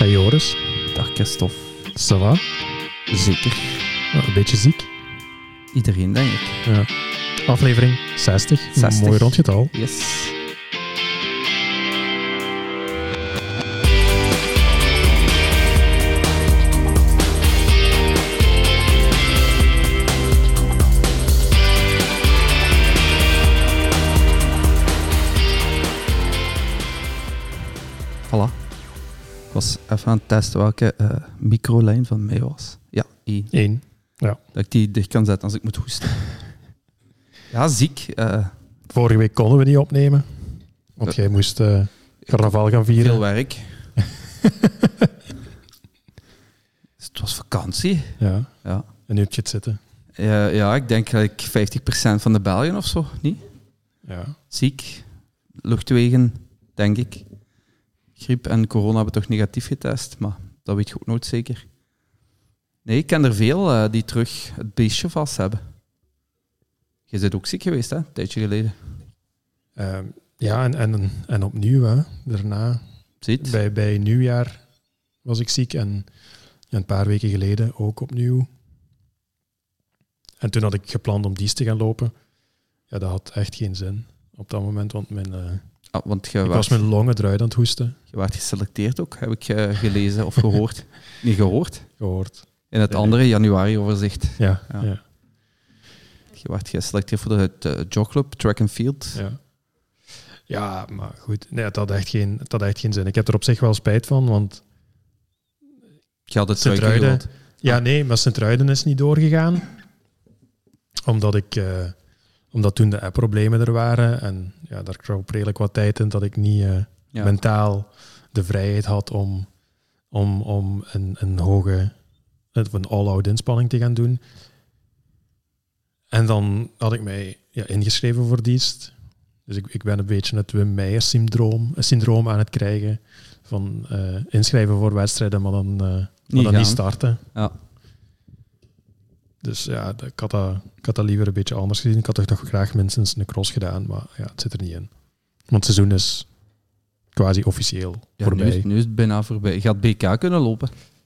Hey Joris. Dag Christophe. Ça va? Zeker. Ja, een beetje ziek. Iedereen, denk ik. Ja. Aflevering 60. 60. Mooi rondgetal. Yes. Voilà. Ik was even aan het testen welke microlijn van mij was. Ja, 1. 1. Ja. Dat ik die dicht kan zetten als ik moet hoesten. Ja, ziek. Vorige week konden we niet opnemen. Want jij moest carnaval gaan vieren. Veel werk. Dus het was vakantie. Ja. Ja. En nu heb je het zitten. Ja, ik denk like 50% van de Belgen of zo, niet? Ja. Ziek. Luchtwegen, denk ik. Griep en corona hebben toch negatief getest, maar dat weet je ook nooit zeker. Nee, ik ken er veel die terug het beestje vast hebben. Je bent ook ziek geweest, hè? Een tijdje geleden. Ja, en opnieuw, hè. Daarna. Ziet? Bij nieuwjaar was ik ziek en een paar weken geleden ook opnieuw. En toen had ik gepland om dies te gaan lopen. Ja, dat had echt geen zin op dat moment, want Want ik was mijn longen eruit aan het hoesten. Je werd geselecteerd ook, heb ik gelezen of gehoord. Niet gehoord? Gehoord. In het andere januari-overzicht. Ja. Je werd geselecteerd voor de jogclub, track and field. Ja, maar goed. Nee, het had echt geen zin. Ik heb er op zich wel spijt van, want Je had het Sint-Truiden... gewild. Ja, nee, maar Sint-Truiden is niet doorgegaan. Omdat toen de appproblemen er waren. En ja, daar kroop redelijk wat tijd in dat ik niet mentaal de vrijheid had om een hoge, een all-out inspanning te gaan doen. En dan had ik mij ingeschreven voor dienst. Dus ik ben een beetje het Wim Meijer-syndroom aan het krijgen. Van inschrijven voor wedstrijden, maar dan niet starten. Ja. Dus ja, ik had dat liever een beetje anders gezien. Ik had toch nog graag minstens een cross gedaan, maar ja, het zit er niet in. Want het seizoen is quasi officieel voorbij. Nu is het bijna voorbij. Je had BK kunnen lopen.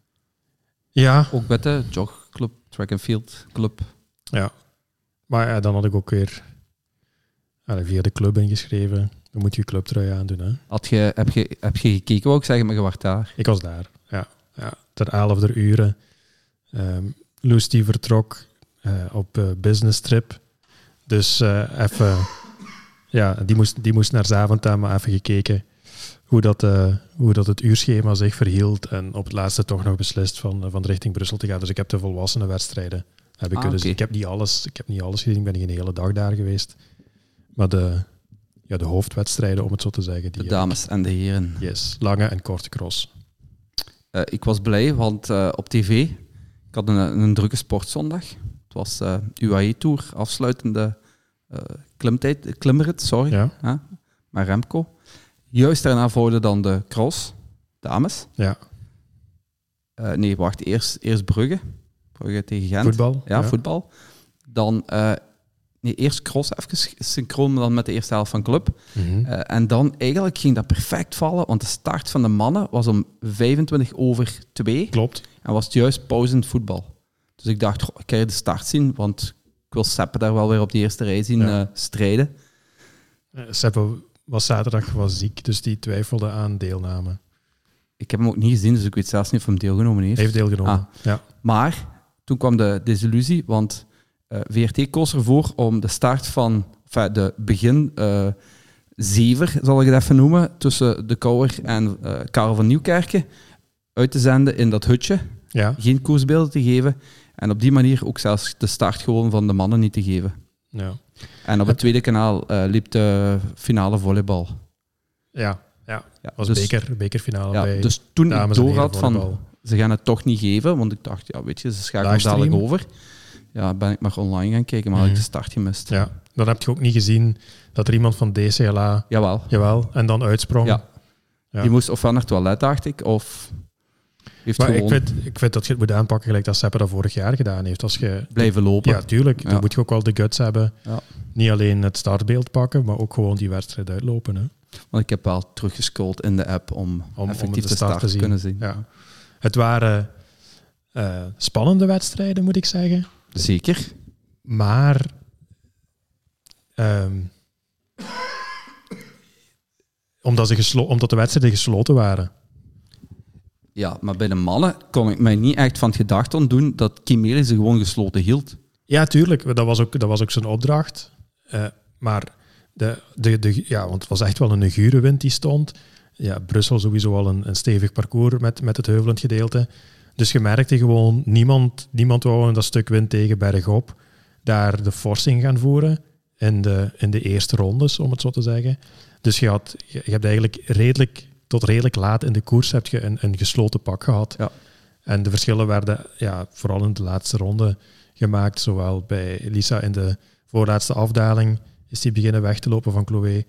Ja. Ook met de jogclub, track and field club. Ja. Maar ja, dan had ik ook weer via de club ingeschreven. Dan moet je clubtrui aandoen. Hè. Heb je gekeken, wou ik zeggen, maar je was daar? Ik was daar, ja. Ter 11 uur. Loes die vertrok op business trip. Dus even... die moest naar Zaventem, maar even gekeken hoe dat het uurschema zich verhield. En op het laatste toch nog beslist van richting Brussel te gaan. Dus ik heb de volwassenen wedstrijden kunnen zien. Ik heb niet alles gezien. Ik ben niet een hele dag daar geweest. Maar de hoofdwedstrijden, om het zo te zeggen. De dames en de heren. Yes, lange en korte cross. Ik was blij, want op tv... Ik had een drukke sportzondag. Het was UAE-tour, afsluitende klimrit, sorry. Ja. Maar Remco. Juist daarna volgde dan de cross, dames. Ja. Nee, wacht, eerst Brugge. Brugge tegen Gent. Voetbal. Ja, voetbal. Dan, eerst cross, even synchroon dan met de eerste helft van club. Mm-hmm. En dan eigenlijk ging dat perfect vallen, want de start van de mannen was om 2:25. Klopt. En was het juist pauze in het voetbal. Dus ik dacht, ik kan je de start zien, want ik wil Seppe daar wel weer op die eerste rij zien strijden. Seppe was zaterdag ziek, dus die twijfelde aan deelname. Ik heb hem ook niet gezien, dus ik weet zelfs niet of hij deelgenomen heeft. Hij heeft deelgenomen, ja. Maar toen kwam de desillusie, want VRT koos ervoor om de start van, de begin zever, zal ik het even noemen, tussen de Kouwer en Karel van Nieuwkerken, uit te zenden in dat hutje. Ja. Geen koersbeelden te geven. En op die manier ook zelfs de start gewoon van de mannen niet te geven. Ja. En op het tweede kanaal liep de finale volleybal. Ja. Was dus, bekerfinale bij dus toen ik door had van, ze gaan het toch niet geven, want ik dacht, ze schakelen dadelijk over. Ja, ben ik maar online gaan kijken, maar had ik de start gemist. Ja, dan heb je ook niet gezien dat er iemand van DCLA... Jawel, en dan uitsprong. Ja. Die moest ofwel naar het toilet, dacht ik, of... Maar ik vind dat je het moet aanpakken gelijk dat Seppe dat vorig jaar gedaan heeft. Als je blijven lopen. Ja, tuurlijk. Dan moet je ook wel de guts hebben. Ja. Niet alleen het startbeeld pakken, maar ook gewoon die wedstrijd uitlopen. Hè. Want ik heb wel teruggescrolld in de app om effectief de start te kunnen zien. Ja. Het waren spannende wedstrijden, moet ik zeggen. Zeker. Maar omdat de wedstrijden gesloten waren. Ja, maar bij de mannen kon ik mij niet echt van het gedacht ontdoen dat Kimeli ze gewoon gesloten hield. Ja, tuurlijk. Dat was ook zijn opdracht. Maar want het was echt wel een gure wind die stond. Ja, Brussel sowieso al een stevig parcours met het heuvelend gedeelte. Dus je merkte gewoon, niemand wou in dat stuk wind tegen bergop daar de forcing gaan voeren in de eerste rondes, om het zo te zeggen. Dus je hebt eigenlijk redelijk laat in de koers heb je een gesloten pak gehad. Ja. En de verschillen werden vooral in de laatste ronde gemaakt. Zowel bij Lisa in de voorlaatste afdaling is hij beginnen weg te lopen van Chloé.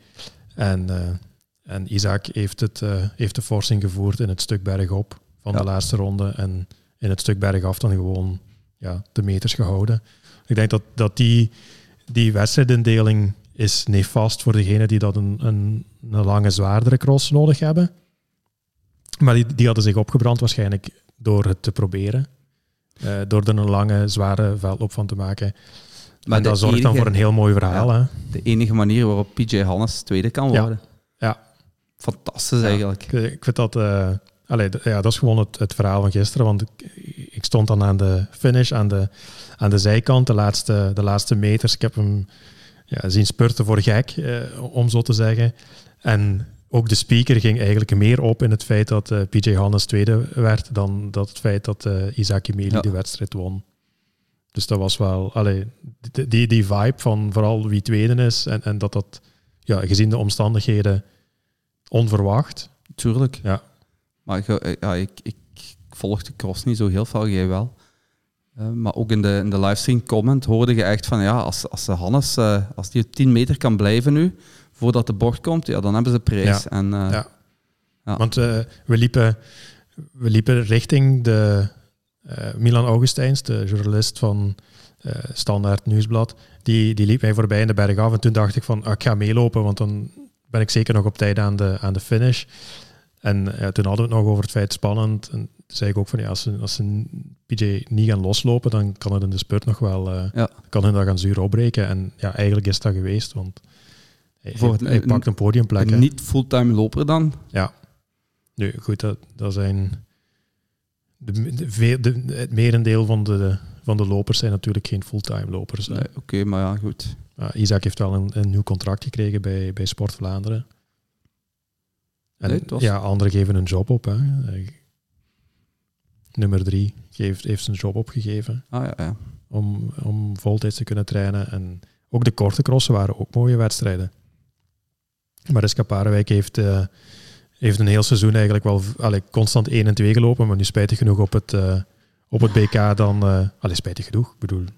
En Isaac heeft de forcing gevoerd in het stuk bergop van de laatste ronde. En in het stuk bergaf dan gewoon de meters gehouden. Ik denk dat die wedstrijdindeling is nefast voor degenen die dat een lange, zwaardere cross nodig hebben. Maar die hadden zich opgebrand waarschijnlijk door het te proberen. Door er een lange, zware veldloop van te maken. Maar dat zorgt dan voor een heel mooi verhaal. Ja, hè? de enige manier waarop PJ Hannes tweede kan worden. Ja. Fantastisch eigenlijk. Ik vind dat... dat is gewoon het verhaal van gisteren. Want ik stond dan aan de finish, aan de zijkant, de laatste meters. Ik heb hem zien spurten voor gek, om zo te zeggen. En ook de speaker ging eigenlijk meer op in het feit dat PJ Hannes tweede werd dan dat het feit dat Isaac Kimeli de wedstrijd won. Dus dat was wel... die vibe van vooral wie tweede is en dat gezien de omstandigheden onverwacht. Tuurlijk. Ja. Maar ik volg de cross niet zo heel veel, jij wel. Maar ook in de livestream comment hoorde je echt van als Hannes, als die op 10 meter kan blijven nu, voordat de bocht komt, dan hebben ze prijs. Ja. Want we liepen richting de Milan Augustijns, de journalist van Standaard Nieuwsblad, die liep mij voorbij in de berg af en toen dacht ik van, ik ga meelopen, want dan ben ik zeker nog op tijd aan de finish. En toen hadden we het nog over het feit spannend. En toen zei ik ook van, als ze PJ niet gaan loslopen, dan kan het in de spurt nog wel... kan hun dat gaan zuur opbreken. En eigenlijk is dat geweest, want hij pakt een podiumplek. Een niet-fulltime loper dan? Ja. Nu, goed, dat zijn... het merendeel van de lopers zijn natuurlijk geen fulltime lopers. Nee, oké, maar ja, goed. Isaac heeft wel een nieuw contract gekregen bij Sport Vlaanderen. En anderen geven een job op. Hè. Nummer 3 heeft zijn job opgegeven om voltijds te kunnen trainen. En ook de korte crossen waren ook mooie wedstrijden. Mariska Parewijk heeft een heel seizoen eigenlijk wel constant 1 en 2 gelopen, maar nu spijtig genoeg op het BK dan... spijtig genoeg, ik bedoel...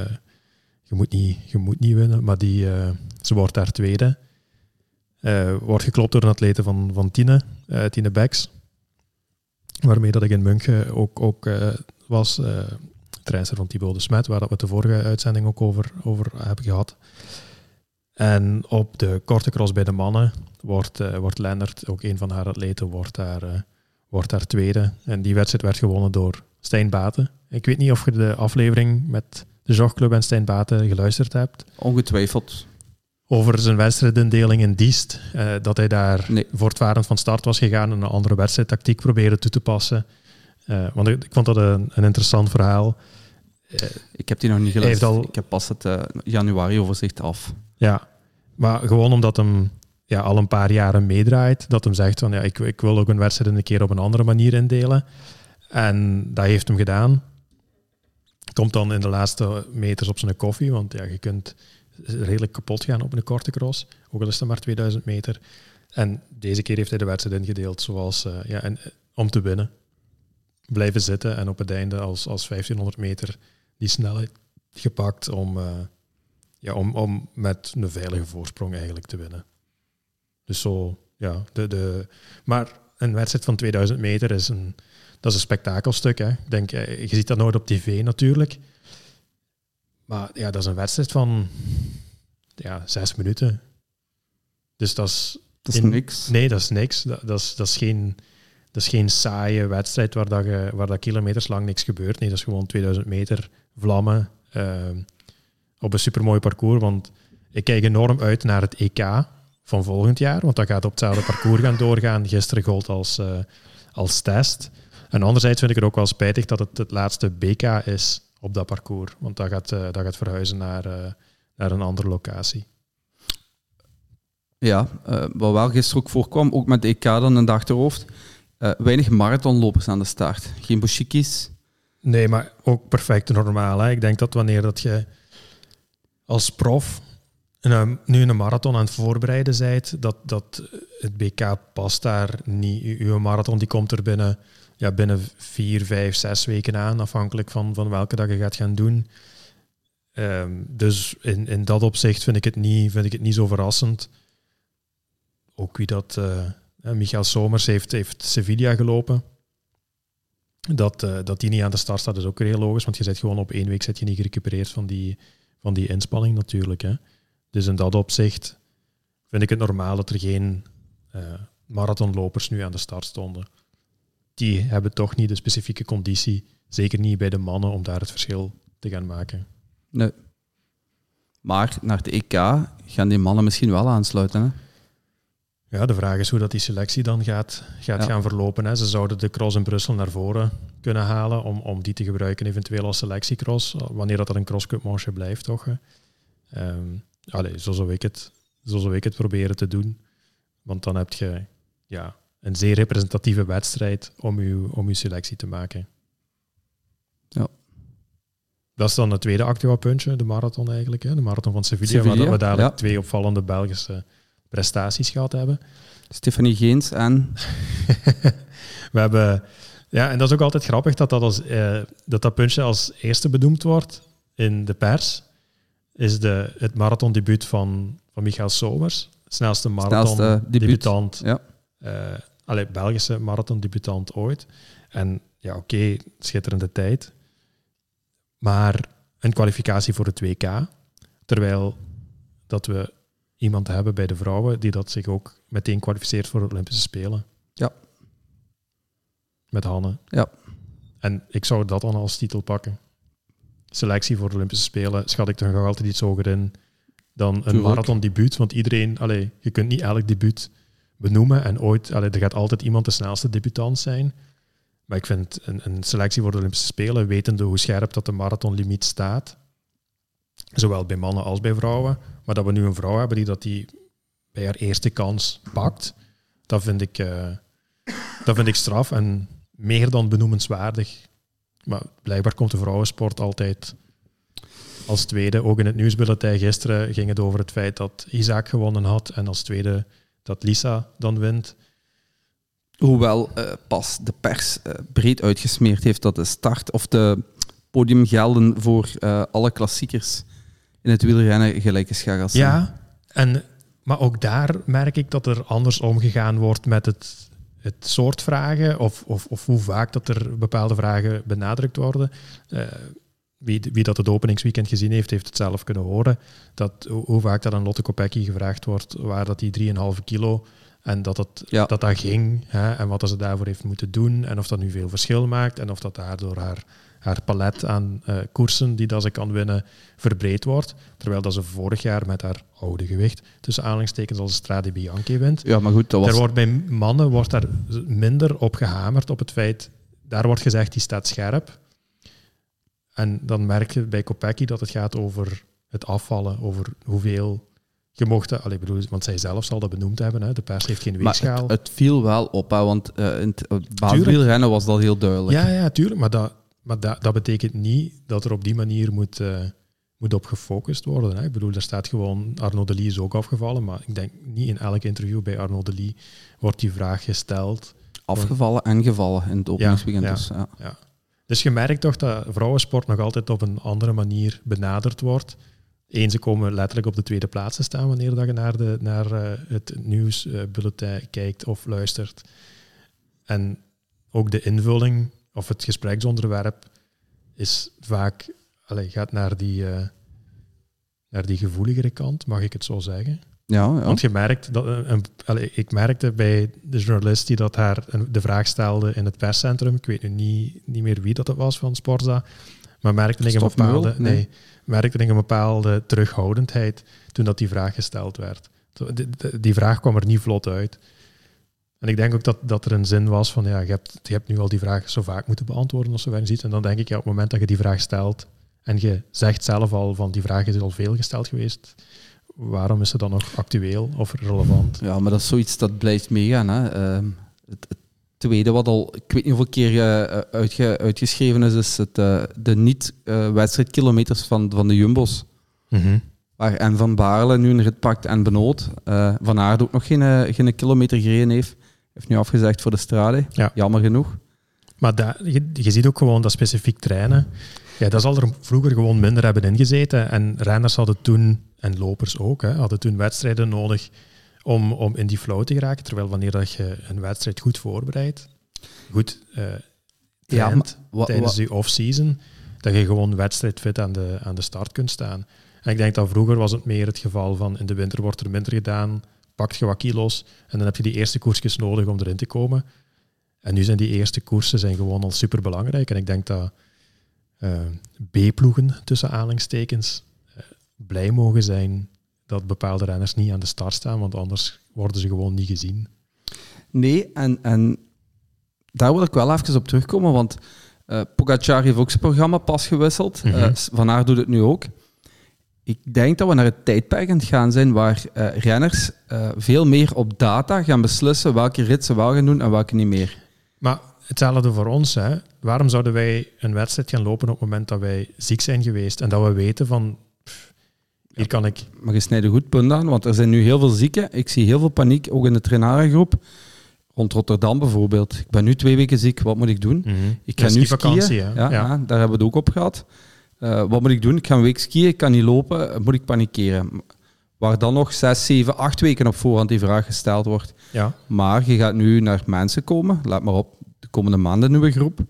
Je moet niet winnen, maar ze wordt daar tweede. Wordt geklopt door een atlete van Tine Becks, waarmee dat ik in München ook was. Trainster van Thibaut de Smet, waar we het de vorige uitzending ook over hebben gehad. En op de korte cross bij de mannen wordt Lennart, ook een van haar atleten, wordt daar tweede. En die wedstrijd werd gewonnen door Stijn Baten. Ik weet niet of je de aflevering met de Jogclub en Stijn Baten geluisterd hebt. Ongetwijfeld. Over zijn wedstrijdindeling in Diest. Dat hij daar voortvarend van start was gegaan en een andere wedstrijdtactiek probeerde toe te passen. Want ik vond dat een interessant verhaal. Ik heb die nog niet geluisterd. Ik heb pas het januari-overzicht af. Ja, maar gewoon omdat hem al een paar jaren meedraait, dat hem zegt van ik wil ook een wedstrijd een keer op een andere manier indelen. En dat heeft hem gedaan. Komt dan in de laatste meters op zijn koffie, want je kunt redelijk kapot gaan op een korte cross, ook al is het maar 2000 meter. En deze keer heeft hij de wedstrijd ingedeeld zoals om te winnen. Blijven zitten en op het einde als 1500 meter die snelheid gepakt om met een veilige voorsprong eigenlijk te winnen. Dus zo, maar een wedstrijd van 2000 meter dat is een spektakelstuk. Hè. Ik denk, je ziet dat nooit op tv natuurlijk. Maar dat is een wedstrijd van 6 minuten. Dus dat is Dat is niks. Nee, dat is niks. Dat is geen saaie wedstrijd waar dat kilometers lang niks gebeurt. Nee, dat is gewoon 2000 meter vlammen op een supermooi parcours. Want ik kijk enorm uit naar het EK van volgend jaar, want dat gaat op hetzelfde parcours gaan doorgaan. Gisteren gold als test. En anderzijds vind ik het ook wel spijtig dat het laatste BK is op dat parcours. Want dat gaat verhuizen naar een andere locatie. Ja, wat wel gisteren ook voorkwam, ook met de EK dan in het achterhoofd, weinig marathonlopers aan de start. Geen Boschikis. Nee, maar ook perfect normaal. Hè? Ik denk dat wanneer dat je als prof nu een marathon aan het voorbereiden bent, dat het BK past daar niet. Uw marathon die komt er binnen 4, 5, 6 weken aan, afhankelijk van welke dat je gaat gaan doen. Dus in dat opzicht vind ik het niet zo verrassend. Ook wie dat... Michael Somers heeft Sevilla gelopen. Dat die niet aan de start staat is ook weer heel logisch, want je zit gewoon op 1 week zit je niet gerecupereerd van die inspanning natuurlijk. Hè. Dus in dat opzicht vind ik het normaal dat er geen marathonlopers nu aan de start stonden. Die hebben toch niet de specifieke conditie, zeker niet bij de mannen, om daar het verschil te gaan maken. Nee. Maar naar de EK gaan die mannen misschien wel aansluiten, hè? Ja, de vraag is hoe dat die selectie dan gaat gaan verlopen. Hè. Ze zouden de cross in Brussel naar voren kunnen halen om die te gebruiken eventueel als selectiecross, wanneer dat een crosscup-manche blijft, toch? Zo zou ik het proberen te doen. Want dan heb je een zeer representatieve wedstrijd om uw selectie te maken. Ja. Dat is dan het tweede actueel puntje, de marathon eigenlijk. Hè. De marathon van Sevilla, waar we dadelijk 2 opvallende Belgische prestaties gehad hebben. Stefanie Geens en... We hebben... Ja, en dat is ook altijd grappig dat puntje als eerste benoemd wordt in de pers. Is het marathondebuut van Michael Somers. Snelste marathondebutant. Ja. Belgische marathondebutant ooit. En ja, oké, schitterende tijd. Maar een kwalificatie voor het WK. Terwijl dat we iemand hebben bij de vrouwen die dat zich ook meteen kwalificeert voor de Olympische Spelen. Ja. Met Hanne. Ja. En ik zou dat dan als titel pakken. Selectie voor de Olympische Spelen schat ik toch nog altijd iets hoger in dan een marathondebuut. Want iedereen, je kunt niet elk debuut benoemen. En er gaat altijd iemand de snelste debutant zijn. Maar ik vind een selectie voor de Olympische Spelen, wetende hoe scherp dat de marathonlimiet staat, zowel bij mannen als bij vrouwen, maar dat we nu een vrouw hebben die bij haar eerste kans pakt, dat vind ik straf en meer dan benoemenswaardig. Maar blijkbaar komt de vrouwensport altijd als tweede. Ook in het nieuwsbulletin gisteren ging het over het feit dat Isaac gewonnen had en als tweede dat Lisa dan wint. Hoewel pas de pers breed uitgesmeerd heeft dat de start of de podiumgelden voor alle klassiekers in het wielrennen gelijk is gaan zijn. Ja, maar ook daar merk ik dat er anders omgegaan wordt met het soort vragen of hoe vaak dat er bepaalde vragen benadrukt worden. Wie dat het openingsweekend gezien heeft het zelf kunnen horen. Hoe vaak dat aan Lotte Kopecky gevraagd wordt waar dat die 3,5 kilo en dat ging, hè, en wat ze daarvoor heeft moeten doen en of dat nu veel verschil maakt en of dat daardoor haar palet aan koersen die dat ze kan winnen verbreed wordt. Terwijl dat ze vorig jaar met haar oude gewicht, tussen aanhalingstekens als Strade Bianchi wint. Ja, maar goed, Bij mannen wordt daar minder op gehamerd op het feit, daar wordt gezegd die staat scherp. En dan merk je bij Kopecky dat het gaat over het afvallen, over hoeveel je mocht... want zij zelf zal dat benoemd hebben, hè. De pers heeft geen weegschaal. Maar het viel wel op, hè, want in het baanwielrennen was dat heel duidelijk. Ja, tuurlijk, maar dat betekent niet dat er op die manier moet op gefocust worden. Hè. Ik bedoel, daar staat gewoon... Arnaud Delis is ook afgevallen, maar ik denk niet in elk interview bij Arnaud Delis wordt die vraag gesteld. Afgevallen en gevallen in het openingsweekend. Ja. Dus je merkt toch dat vrouwensport nog altijd op een andere manier benaderd wordt. Ze komen letterlijk op de tweede plaats te staan wanneer dat je naar het nieuwsbulletin kijkt of luistert. En ook de invulling of het gespreksonderwerp is vaak gaat naar die gevoeligere kant, mag ik het zo zeggen? Ja. Want je merkt ik merkte bij de journalist die dat haar de vraag stelde in het perscentrum, ik weet nu niet meer wie dat was van Sporza, maar merkte ik een bepaalde terughoudendheid toen dat die vraag gesteld werd. Die vraag kwam er niet vlot uit. En ik denk ook dat er een zin was van, je hebt nu al die vraag zo vaak moeten beantwoorden als je ziet. En dan denk ik, op het moment dat je die vraag stelt en je zegt zelf al van die vraag is al veel gesteld geweest, waarom is ze dan nog actueel of relevant? Ja, maar dat is zoiets dat blijft meegaan. Hè. Het tweede wat al, ik weet niet hoeveel keer uitgeschreven is de niet-wedstrijdkilometers van de Jumbo's. Mm-hmm. Waar en Van Baarle nu een rit pakt en Benoot. Van Aert ook nog geen kilometer gereden heeft. Heeft nu afgezegd voor de Strade. Ja. Jammer genoeg. Maar je ziet ook gewoon dat specifiek trainen. Ja, dat zal er vroeger gewoon minder hebben ingezeten. En renners hadden toen, en lopers ook, hadden toen wedstrijden nodig om in die flow te geraken. Terwijl wanneer dat je een wedstrijd goed voorbereidt, goed traint tijdens je off-season, dat je gewoon wedstrijdfit aan de start kunt staan. En ik denk dat vroeger was het meer het geval van in de winter wordt er minder gedaan, pakt je wat kilo's en dan heb je die eerste koersjes nodig om erin te komen. En nu zijn die eerste koersen gewoon al superbelangrijk. En ik denk dat B-ploegen, tussen aanhalingstekens, blij mogen zijn dat bepaalde renners niet aan de start staan, want anders worden ze gewoon niet gezien. Nee, en daar wil ik wel even op terugkomen, want Pogacar heeft ook zijn programma pas gewisseld. Mm-hmm. Van Aert doet het nu ook. Ik denk dat we naar het tijdperk aan het gaan zijn waar renners veel meer op data gaan beslissen welke rit ze wel gaan doen en welke niet meer. Maar hetzelfde voor ons. Hè. Waarom zouden wij een wedstrijd gaan lopen op het moment dat wij ziek zijn geweest en dat we weten van, hier kan ik... Maar je snijdt een goed punt aan, want er zijn nu heel veel zieken. Ik zie heel veel paniek, ook in de trainarengroep. Rond Rotterdam bijvoorbeeld. Ik ben nu 2 weken ziek, wat moet ik doen? Mm-hmm. Ik ga nu skiën. Ja, daar hebben we het ook op gehad. Wat moet ik doen? Ik ga een week skiën, ik kan niet lopen, moet ik panikeren? Waar dan nog 6, 7, 8 weken op voorhand die vraag gesteld wordt. Ja. Maar je gaat nu naar mensen komen, let maar op, de komende maanden een nieuwe groep.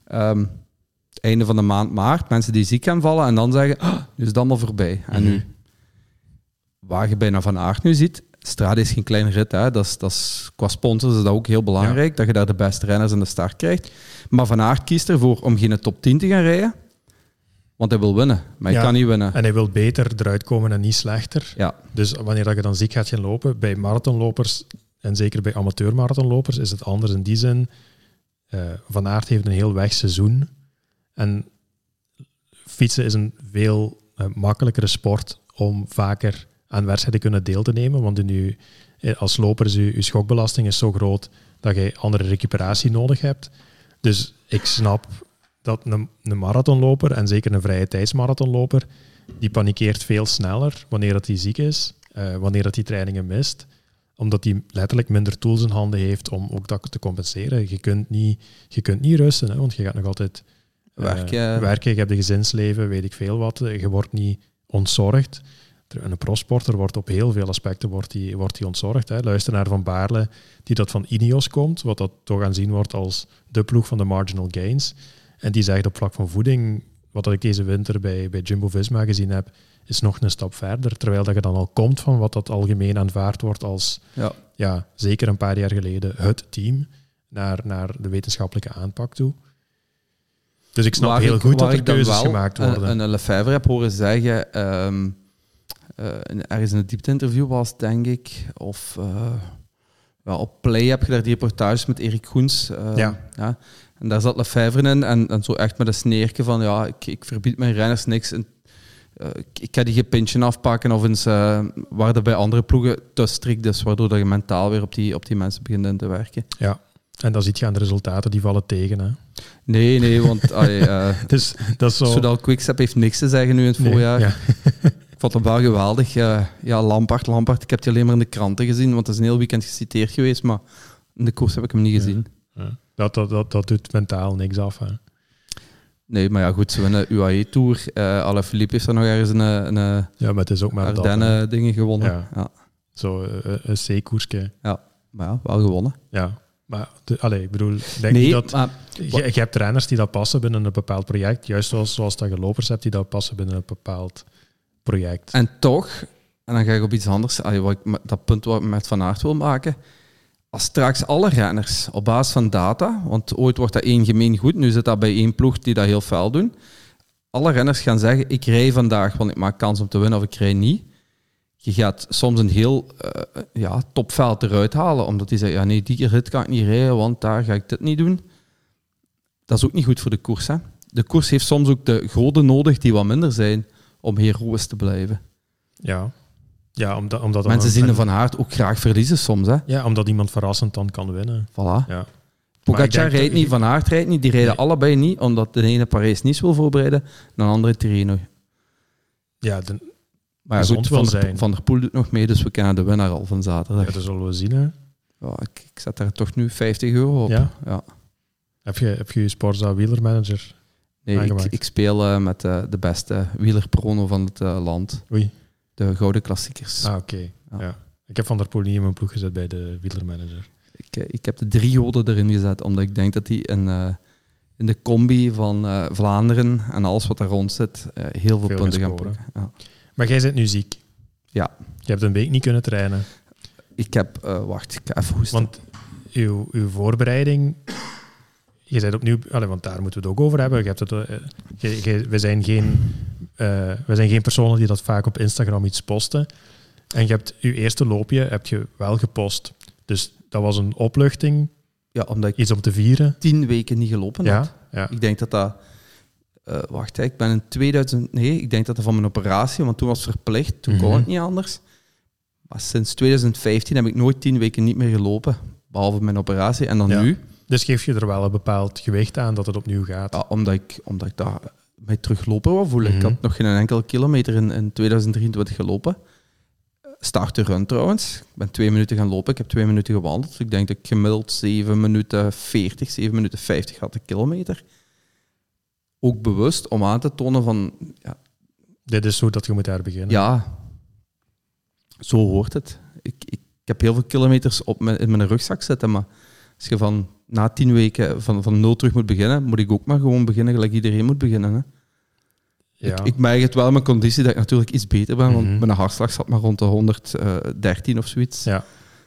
Einde van de maand maart, mensen die ziek gaan vallen en dan zeggen, nu is het allemaal voorbij. En nu, waar je bijna Van Aert nu ziet, Strade is geen kleine rit, hè. Dat is, qua sponsors is dat ook heel belangrijk, dat je daar de beste renners aan de start krijgt. Maar Van Aert kiest ervoor om geen top 10 te gaan rijden, want hij wil winnen, maar hij kan niet winnen. En hij wil beter eruit komen en niet slechter. Ja. Dus wanneer dat je dan ziek gaat gaan lopen, bij marathonlopers, en zeker bij amateurmarathonlopers, is het anders in die zin. Van Aert heeft een heel wegseizoen. En fietsen is een veel makkelijkere sport om vaker aan wedstrijden kunnen deel te nemen. Want als loper is je schokbelasting is zo groot dat je andere recuperatie nodig hebt. Dus ik snap dat een marathonloper, en zeker een vrije tijdsmarathonloper, die panikeert veel sneller wanneer dat hij ziek is, wanneer dat hij trainingen mist, omdat hij letterlijk minder tools in handen heeft om ook dat te compenseren. Je kunt niet rusten, hè, want je gaat nog altijd werken, je hebt een gezinsleven, weet ik veel wat. Je wordt niet ontzorgd. Een prosporter wordt op heel veel aspecten wordt die ontzorgd. Hè. Luister naar Van Baarle, die dat van Ineos komt, wat dat toch aanzien wordt als de ploeg van de marginal gains. En die zegt op vlak van voeding, wat ik deze winter bij Jumbo-Visma gezien heb, is nog een stap verder. Terwijl dat je dan al komt van wat dat algemeen aanvaard wordt als, zeker een paar jaar geleden, het team, naar de wetenschappelijke aanpak toe. Dus ik snap heel goed dat er keuzes gemaakt worden. Een Lefebvre heb horen zeggen, ergens in een diepte-interview was, denk ik, of op Play heb je daar die reportages met Erik Goens. En daar zat Lefebvre in en zo echt met een sneertje van, ik verbied mijn renners niks. Ik ga die geen pintje afpakken of eens waar er bij andere ploegen te strikt is, waardoor dat je mentaal weer op die mensen begint in te werken. Ja. En dan zie je aan de resultaten, die vallen tegen. Hè? Nee, want dus, dat is zo... Soudal Quickstep heeft niks te zeggen nu in het voorjaar. Ja. Ik vond het wel geweldig. Lampaard, ik heb die alleen maar in de kranten gezien, want het is een heel weekend geciteerd geweest, maar in de koers heb ik hem niet gezien. Ja. Dat doet mentaal niks af. Hè? Nee, maar ja, goed, ze winnen UAE-tour. Alaphilippe heeft er nog ergens maar het is ook maar Ardennen-dingen gewonnen. Ja. Zo een C-koersje. Ja, maar ja, wel gewonnen. Ja. Maar ik bedoel, denk niet dat... Je hebt renners die dat passen binnen een bepaald project, juist zoals dat je lopers hebt die dat passen binnen een bepaald project. En toch En dan ga ik op iets anders. Dat punt wat ik met Van Aert wil maken. Als straks alle renners op basis van data, want ooit wordt dat één gemeen goed, nu zit dat bij één ploeg die dat heel fel doen. Alle renners gaan zeggen, ik rij vandaag, want ik maak kans om te winnen of ik rij niet. Je gaat soms een heel topveld eruit halen, omdat die zeggen, ja nee, die rit kan ik niet rijden, want daar ga ik dit niet doen. Dat is ook niet goed voor de koers. Hè? De koers heeft soms ook de goden nodig die wat minder zijn om heroïs te blijven. Ja, omdat mensen zien Van Aert ook graag verliezen soms. Hè? Ja, omdat iemand verrassend dan kan winnen. Voilà. Ja. Pogacar rijdt niet, Van Aert rijdt niet. Die rijden allebei niet, omdat de ene Parijs-Nice wil voorbereiden, de andere Tirreno. Ja, maar ja, goed, Van der Poel doet nog mee, dus we kennen de winnaar al van zaterdag. Ja, dat zullen we zien. Hè? Ja, ik zet daar toch nu €50 op. Ja? Ja. Heb je Sporza wielermanager Nee, ik speel met de beste wielerprono van het land. Oei. De Gouden Klassiekers. Oké. Ja. Ik heb Van der Poel niet in mijn ploeg gezet bij de wielermanager. Ik heb de 3 goden erin gezet, omdat ik denk dat die in de combi van Vlaanderen en alles wat daar rond zit, heel veel punten gaan pakken. Ja. Maar jij bent nu ziek. Ja. Je hebt een week niet kunnen trainen. Ik heb... ik ga even hoesten. Want uw voorbereiding... Je bent opnieuw... want daar moeten we het ook over hebben. We zijn geen personen die dat vaak op Instagram iets posten. En je hebt je eerste loopje heb je wel gepost. Dus dat was een opluchting. Ja, omdat ik iets om te vieren. 10 weken niet gelopen had. Ja. Ik denk dat ik ben in 2000... Nee, ik denk dat van mijn operatie, want toen was het verplicht. Toen kon het niet anders. Maar sinds 2015 heb ik nooit 10 weken niet meer gelopen. Behalve mijn operatie. En dan nu... Dus geef je er wel een bepaald gewicht aan dat het opnieuw gaat? Ja, omdat ik daar mij teruglopen wil voelen. Ik had nog geen enkele kilometer in 2023 gelopen. Start de run trouwens. Ik ben 2 minuten gaan lopen. Ik heb 2 minuten gewandeld. Dus ik denk dat ik gemiddeld 7 minuten 40, 7 minuten 50 had de kilometer. Ook bewust om aan te tonen van... Ja, dit is zo dat je moet daar beginnen. Ja, zo hoort het. Ik heb heel veel kilometers in mijn rugzak zitten, maar als je na 10 weken van 0 terug moet beginnen, moet ik ook maar gewoon beginnen gelijk iedereen moet beginnen. Hè? Ja. Ik merk het wel in mijn conditie dat ik natuurlijk iets beter ben, want mijn hartslag zat maar rond de 113 of zoiets. Ja.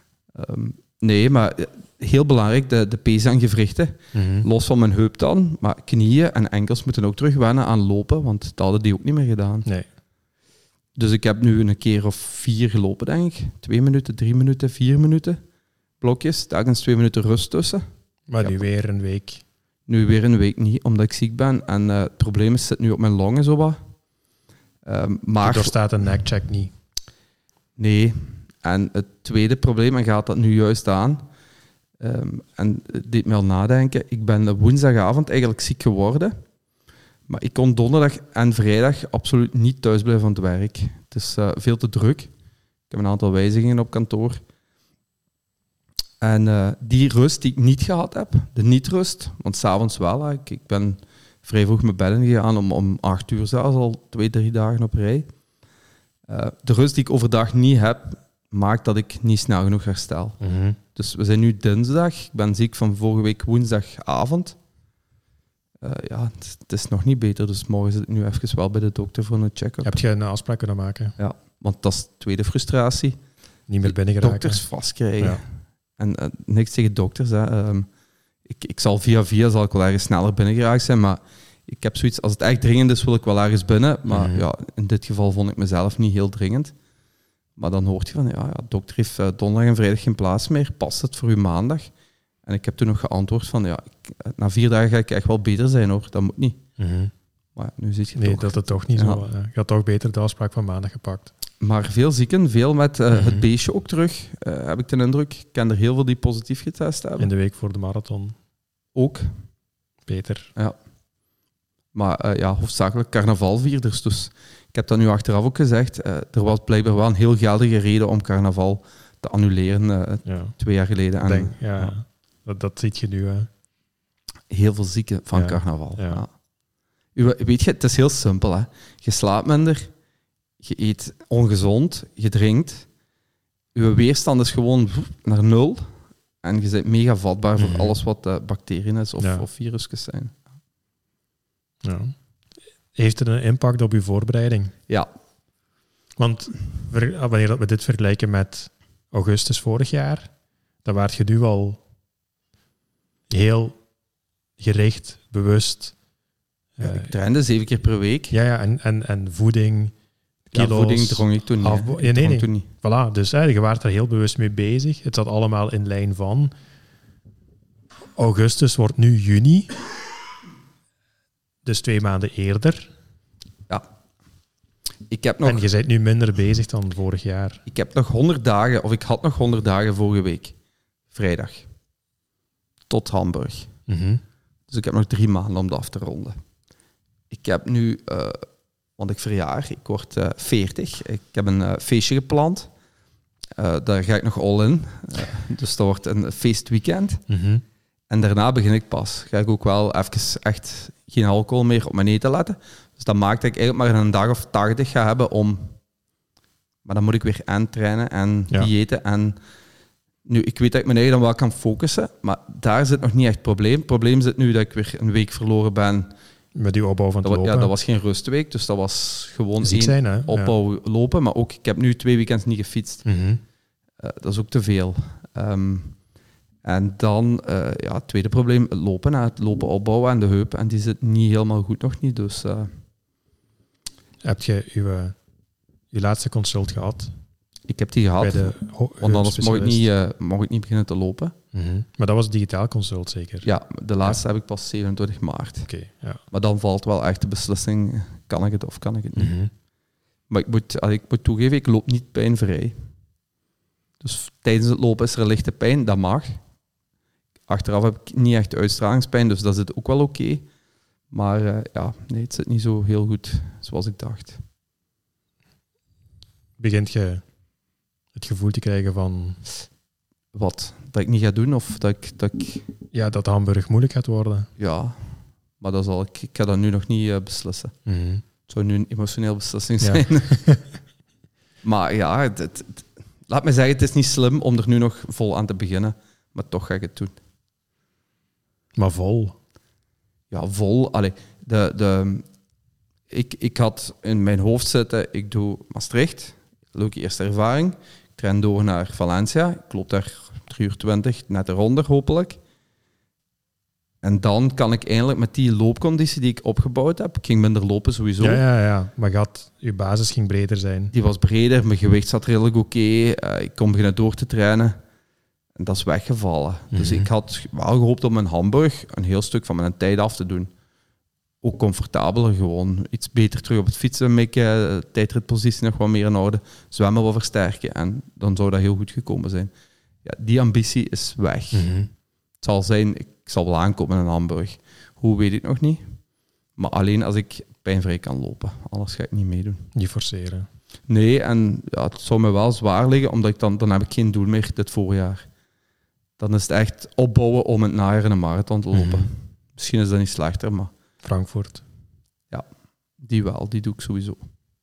Nee, maar heel belangrijk, de pees en gewrichten. Los van mijn heup dan, maar knieën en enkels moeten ook terug wennen aan lopen, want dat hadden die ook niet meer gedaan. Nee. Dus ik heb nu een keer of 4 gelopen, denk ik. 2 minuten, 3 minuten, 4 minuten. Blokjes, telkens 2 minuten rust tussen. Maar nu weer een week. Nu weer een week niet, omdat ik ziek ben. En het probleem is, zit nu op mijn longen zo wat. Maar er staat een neckcheck niet. Nee. En het tweede probleem, en gaat dat nu juist aan, en het deed me al nadenken, ik ben woensdagavond eigenlijk ziek geworden. Maar ik kon donderdag en vrijdag absoluut niet thuis blijven van het werk. Het is veel te druk. Ik heb een aantal wijzigingen op kantoor. En die rust die ik niet gehad heb, de niet-rust, want s'avonds wel, ik ben vrij vroeg mijn bed ingegaan, om 8 uur zelfs, al 2-3 dagen op rij. De rust die ik overdag niet heb, maakt dat ik niet snel genoeg herstel. Dus we zijn nu dinsdag, ik ben ziek van vorige week woensdagavond. Het is nog niet beter, dus morgen zit ik nu even wel bij de dokter voor een check-up. Heb je een afspraak kunnen maken? Ja, want dat is de tweede frustratie. Niet meer binnen geraken. Dokters vastkrijgen. Ja. En niks tegen dokters. Hè. Ik zal via zal ik wel ergens sneller binnengeraakt zijn, maar ik heb zoiets, als het echt dringend is, wil ik wel ergens binnen. Maar in dit geval vond ik mezelf niet heel dringend. Maar dan hoort je van, dokter heeft donderdag en vrijdag geen plaats meer. Past het voor u maandag? En ik heb toen nog geantwoord van, na 4 dagen ga ik echt wel beter zijn hoor. Dat moet niet. Maar nu zit je nee, toch... dat het toch niet zo... Je had toch beter de afspraak van maandag gepakt. Maar veel zieken, veel met het beestje ook terug, heb ik de indruk. Ik ken er heel veel die positief getest hebben. In de week voor de marathon. Ook. Beter. Ja. Maar hoofdzakelijk carnavalvierders. Dus ik heb dat nu achteraf ook gezegd. Er was blijkbaar wel een heel geldige reden om carnaval te annuleren 2 jaar geleden. Dat ziet je nu. Heel veel zieken van carnaval. Ja. Weet je, het is heel simpel. Hè? Je slaapt minder, je eet ongezond, je drinkt. Je weerstand is gewoon naar 0. En je bent mega vatbaar voor alles wat bacteriën is of virusjes zijn. Ja. Heeft het een impact op je voorbereiding? Ja. Want wanneer dat we dit vergelijken met augustus vorig jaar, dan waart je nu al heel gericht, bewust. Ik trainde 7 keer per week. En voeding, kilo's. Voeding drong ik toen niet. Nee. Toen niet. Voilà, dus je waart er heel bewust mee bezig. Het zat allemaal in lijn van. Augustus wordt nu juni. Dus 2 maanden eerder. Ja. En je bent nu minder bezig dan vorig jaar. Ik heb nog 100 dagen, of ik had nog 100 dagen vorige week. Vrijdag. Tot Hamburg. Mm-hmm. Dus ik heb nog 3 maanden om dat af te ronden. Ik heb nu, want ik verjaar, ik word 40. Ik heb een feestje gepland. Daar ga ik nog all in. Dus dat wordt een feestweekend. Mm-hmm. En daarna begin ik pas. Ga ik ook wel even echt geen alcohol meer op mijn eten letten. Dus dat maakt dat ik eigenlijk maar een dag of 80 ga hebben om... Maar dan moet ik weer aan trainen en diëten. En nu, ik weet dat ik mijn eigen dan wel kan focussen, maar daar zit nog niet echt het probleem. Het probleem zit nu dat ik weer een week verloren ben. Met die opbouw van het lopen. Ja, dat was geen rustweek, dus dat was gewoon opbouw lopen. Maar ook, ik heb nu 2 weekends niet gefietst. Mm-hmm. Dat is ook te veel. En dan, het tweede probleem, het lopen. Het lopen opbouwen aan de heup. En die zit niet helemaal goed, nog niet. Dus, Heb je je laatste consult gehad? Ik heb die gehad, want anders mocht ik niet beginnen te lopen. Mm-hmm. Maar dat was een digitaal consult zeker? Ja, de laatste heb ik pas 27 maart. Okay, ja. Maar dan valt wel echt de beslissing, kan ik het of kan ik het niet. Mm-hmm. Maar ik moet toegeven, ik loop niet pijnvrij. Dus tijdens het lopen is er een lichte pijn, dat mag. Achteraf heb ik niet echt uitstralingspijn, dus dat zit ook wel oké. Maar nee, het zit niet zo heel goed zoals ik dacht. Begint je het gevoel te krijgen van... Wat? Dat ik niet ga doen? Of dat ik... Ja, dat Hamburg moeilijk gaat worden. Ja, maar dat zal ik ga dat nu nog niet beslissen. Mm-hmm. Het zou nu een emotionele beslissing zijn. Ja. Maar ja, laat me zeggen, het is niet slim om er nu nog vol aan te beginnen. Maar toch ga ik het doen. Maar vol? Ja, vol. Allee, ik had in mijn hoofd zitten, ik doe Maastricht. Leuke eerste ervaring. Ik train door naar Valencia. Ik loop daar 3:20, net eronder hopelijk. En dan kan ik eindelijk met die loopconditie die ik opgebouwd heb, ik ging minder lopen sowieso. Ja. Maar je basis ging breder zijn. Die was breder, mijn gewicht zat redelijk oké. Ik kon beginnen door te trainen. En dat is weggevallen. Mm-hmm. Dus ik had wel gehoopt om in Hamburg een heel stuk van mijn tijd af te doen. Ook comfortabeler gewoon. Iets beter terug op het fietsen mikken, tijdritpositie nog wat meer in orde, zwemmen wat versterken. En dan zou dat heel goed gekomen zijn. Ja, die ambitie is weg. Mm-hmm. Het zal zijn, ik zal wel aankomen in Hamburg. Hoe, weet ik nog niet. Maar alleen als ik pijnvrij kan lopen. Anders ga ik niet meedoen. Niet forceren. Nee, en het zou me wel zwaar liggen, omdat dan heb ik geen doel meer dit voorjaar. Dan is het echt opbouwen om het najaar in een marathon te lopen. Mm-hmm. Misschien is dat niet slechter, maar... Frankfurt. Ja, die wel. Die doe ik sowieso.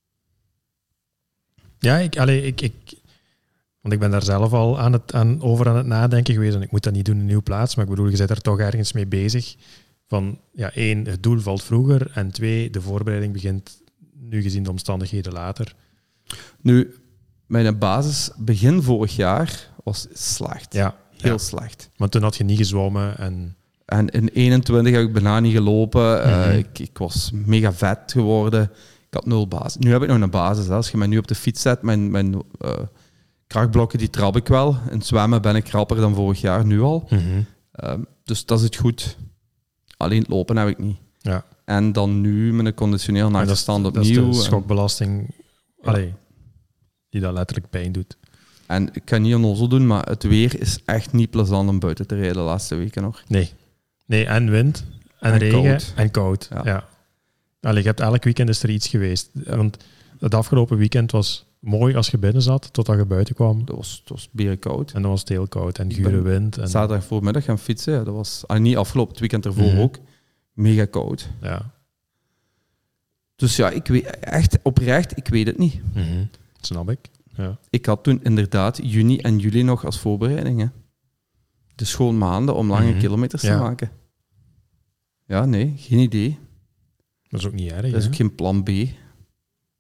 Ja, want ik ben daar zelf al over aan het nadenken geweest en ik moet dat niet doen in een nieuwe plaats, maar ik bedoel, je bent er toch ergens mee bezig. Van, 1, het doel valt vroeger en 2, de voorbereiding begint nu gezien de omstandigheden later. Nu, mijn basis begin vorig jaar was slecht. Ja. Heel slecht. Want toen had je niet gezwommen En in 21 heb ik bijna niet gelopen. Mm-hmm. Ik was mega vet geworden. Ik had 0 basis. Nu heb ik nog een basis. Hè. Als je mij nu op de fiets zet, mijn krachtblokken die trap ik wel. In het zwemmen ben ik rapper dan vorig jaar, nu al. Mm-hmm. Dus dat is het goed. Alleen het lopen heb ik niet. Ja. En dan nu met een conditioneel achterstand opnieuw. Dat is de schokbelasting die dat letterlijk pijn doet. En ik kan niet onnozel doen, maar het weer is echt niet plezant om buiten te rijden de laatste weken nog. Nee, en wind, en regen, koud. En koud. Ja. Je hebt elk weekend is er iets geweest. Want het afgelopen weekend was mooi als je binnen zat, totdat je buiten kwam. Het was berenkoud. En dan was het heel koud en gure wind. En... Zaterdag voormiddag gaan fietsen, ja, dat was niet afgelopen, het weekend ervoor ook. Mega koud. Ja. Dus ja, ik weet echt oprecht, ik weet het niet. Mm-hmm. Snap ik. Ja. Ik had toen inderdaad juni en juli nog als voorbereiding. Hè. Dus gewoon maanden om lange kilometers te maken. Ja, nee, geen idee. Dat is ook niet erg. Dat is ook geen plan B.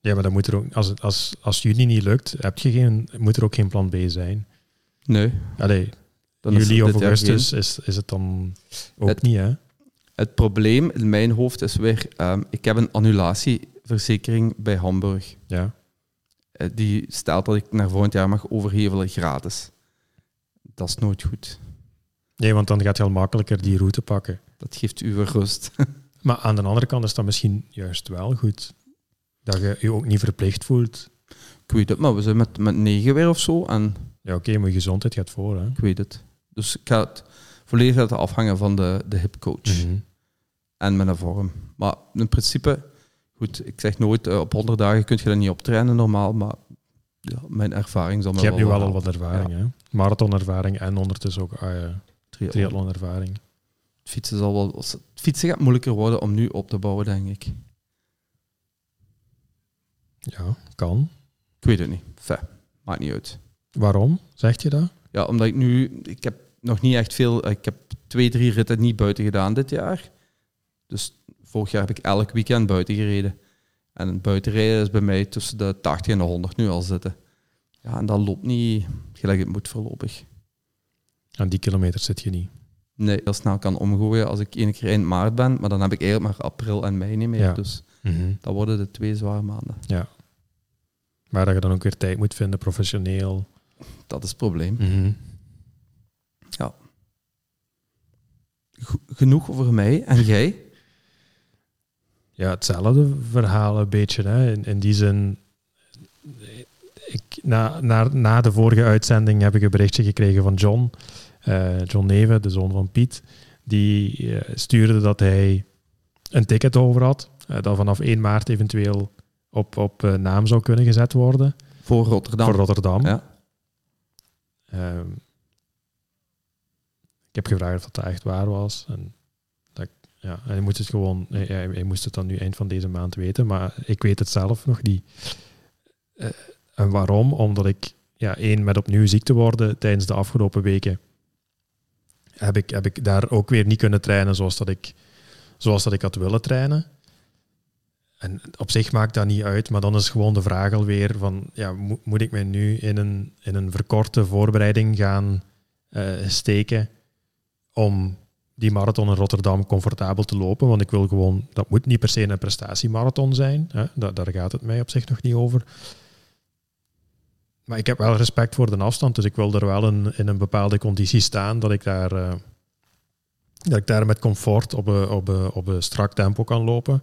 Ja, maar dan moet er ook, als juni niet lukt, moet er ook geen plan B zijn. Nee. Allee, Dan is juli het of dit jaar augustus is het dan ook niet, hè? Het probleem in mijn hoofd is weer... ik heb een annulatieverzekering bij Hamburg. Ja. Die stelt dat ik naar volgend jaar mag overhevelen gratis. Dat is nooit goed. Nee, want dan gaat je al makkelijker die route pakken. Dat geeft u weer rust. Maar aan de andere kant is dat misschien juist wel goed. Dat je je ook niet verplicht voelt. Ik weet het, maar we zijn met 9 weer of zo. En Ja, oké, maar je gezondheid gaat voor, hè? ik weet het. Dus ik ga het volledig laten afhangen van de hipcoach. En mijn vorm. Maar in principe, goed, ik zeg nooit, op 100 dagen kun je dat niet optrainen normaal, maar ja, mijn ervaring zal me Je hebt nu wel al helpen. wat ervaring, Ja. hè? Marathonervaring en ondertussen ook triathlonervaring. Het fietsen gaat moeilijker worden om nu op te bouwen, denk ik. Ja, kan. Ik weet het niet. Maakt niet uit. Waarom? Zegt je dat? Ja, omdat ik heb nog niet echt veel... Ik heb 2-3 ritten niet buiten gedaan dit jaar. Dus vorig jaar heb ik elk weekend buiten gereden. En buitenrijden is bij mij tussen de 80 en de 100 nu al zitten. Ja, en dat loopt niet gelijk het moet voorlopig. Aan die kilometers zit je niet. Nee, heel snel kan omgooien als ik 1 keer in maart ben. Maar dan heb ik eigenlijk maar april en mei niet meer. Ja. Dus dat worden de 2 zware maanden. Ja. Maar dat je dan ook weer tijd moet vinden, professioneel. Dat is het probleem. Mhm. Ja. Genoeg over mij. En jij? Ja, hetzelfde verhaal een beetje. Hè. In die zin, na de vorige uitzending heb ik een berichtje gekregen van John. John Neven, de zoon van Piet. Die stuurde dat hij een ticket over had. Dat vanaf 1 maart eventueel op naam zou kunnen gezet worden. Voor Rotterdam. Voor Rotterdam. Ja. Ik heb gevraagd of dat echt waar was. En hij moest het gewoon... Hij moest het dan nu eind van deze maand weten. Maar ik weet het zelf nog niet. En waarom? Omdat ik... met opnieuw ziek te worden tijdens de afgelopen weken... Heb ik daar ook weer niet kunnen trainen zoals dat ik had willen trainen. En op zich maakt dat niet uit, maar dan is gewoon de vraag alweer van, moet ik mij nu in een verkorte voorbereiding gaan steken om die marathon in Rotterdam comfortabel te lopen? Want ik wil gewoon, dat moet niet per se een prestatiemarathon zijn. Hè? Daar gaat het mij op zich nog niet over. Maar ik heb wel respect voor de afstand, dus ik wil er wel in een bepaalde conditie staan dat ik daar met comfort op een strak tempo kan lopen.